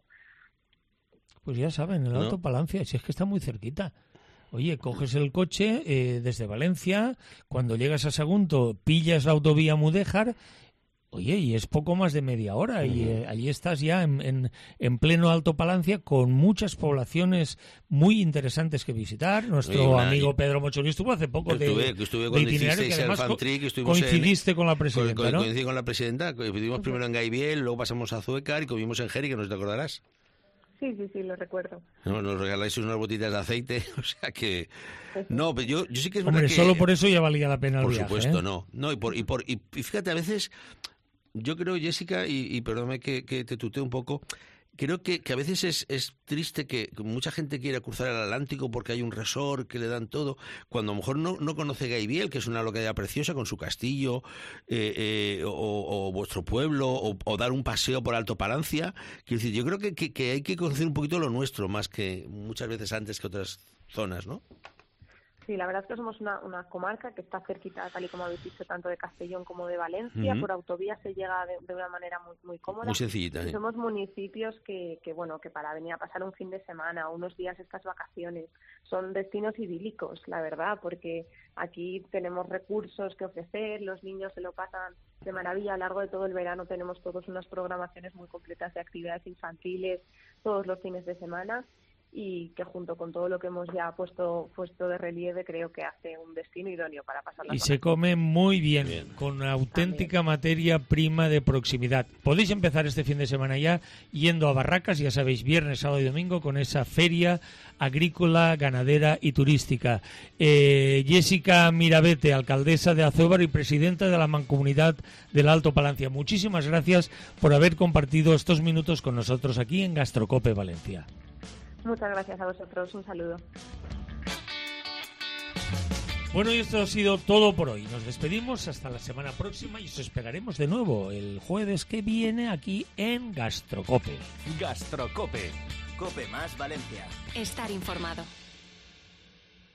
Pues ya saben, el ¿No? Alto Palancia, si es que está muy cerquita. Oye, coges el coche eh, desde Valencia, cuando llegas a Sagunto pillas la autovía Mudéjar, oye, y es poco más de media hora, uh-huh. y eh, allí estás ya en, en, en pleno Alto Palancia con muchas poblaciones muy interesantes que visitar. Nuestro Oye, amigo y... Pedro Mochoni estuvo hace poco
estuve,
de,
estuve
de
itinerario, que además co-
que
coincidiste
en,
con la presidenta,
co-
¿no?
Coincidí con la presidenta, coincidimos uh-huh. primero en Gaibiel, luego pasamos a Zuécar y comimos en Jeri, que no te acordarás.
Sí, sí, sí, lo recuerdo.
No, nos regaláis unas botitas de aceite, o sea que... No, pero yo, yo sí que es
Hombre,
verdad que...
solo por eso ya valía la pena el
por
viaje.
Por supuesto,
¿eh?
no. No, y, por, y, por, y, y fíjate, a veces, yo creo, Jessica, y, y perdóname que, que te tutee un poco, creo que, que a veces es, es triste que mucha gente quiera cruzar el Atlántico porque hay un resort que le dan todo, cuando a lo mejor no, no conoce Gaibiel, que es una localidad preciosa con su castillo, eh, eh, o, o vuestro pueblo, o, o dar un paseo por Alto Palancia. Quiero decir, yo creo que, que, que hay que conocer un poquito lo nuestro, más que muchas veces antes que otras zonas, ¿no?
Sí, la verdad es que somos una, una comarca que está cerquita, tal y como habéis dicho, tanto de Castellón como de Valencia. Uh-huh. Por autovía se llega de, de una manera muy, muy cómoda.
Muy sencillita.
Y
¿eh?
somos municipios que, que, bueno, que para venir a pasar un fin de semana o unos días estas vacaciones son destinos idílicos, la verdad, porque aquí tenemos recursos que ofrecer, los niños se lo pasan de maravilla. A lo largo de todo el verano tenemos todos unas programaciones muy completas de actividades infantiles todos los fines de semana, y que junto con todo lo que hemos ya puesto puesto de relieve creo que hace un destino idóneo para pasar la
Y se come muy bien, bien. con auténtica También. materia prima de proximidad. Podéis empezar este fin de semana ya yendo a Barracas, ya sabéis, viernes, sábado y domingo, con esa feria agrícola, ganadera y turística. Eh, Jessica Mirabete, alcaldesa de Azóvar y presidenta de la Mancomunidad del Alto Palancia, muchísimas gracias por haber compartido estos minutos con nosotros aquí en Gastrocope Valencia.
Muchas gracias a vosotros, un saludo.
Bueno, y esto ha sido todo por hoy. Nos despedimos hasta la semana próxima y os esperaremos de nuevo el jueves que viene aquí en Gastrocope.
Gastrocope, Cope más Valencia.
Estar informado.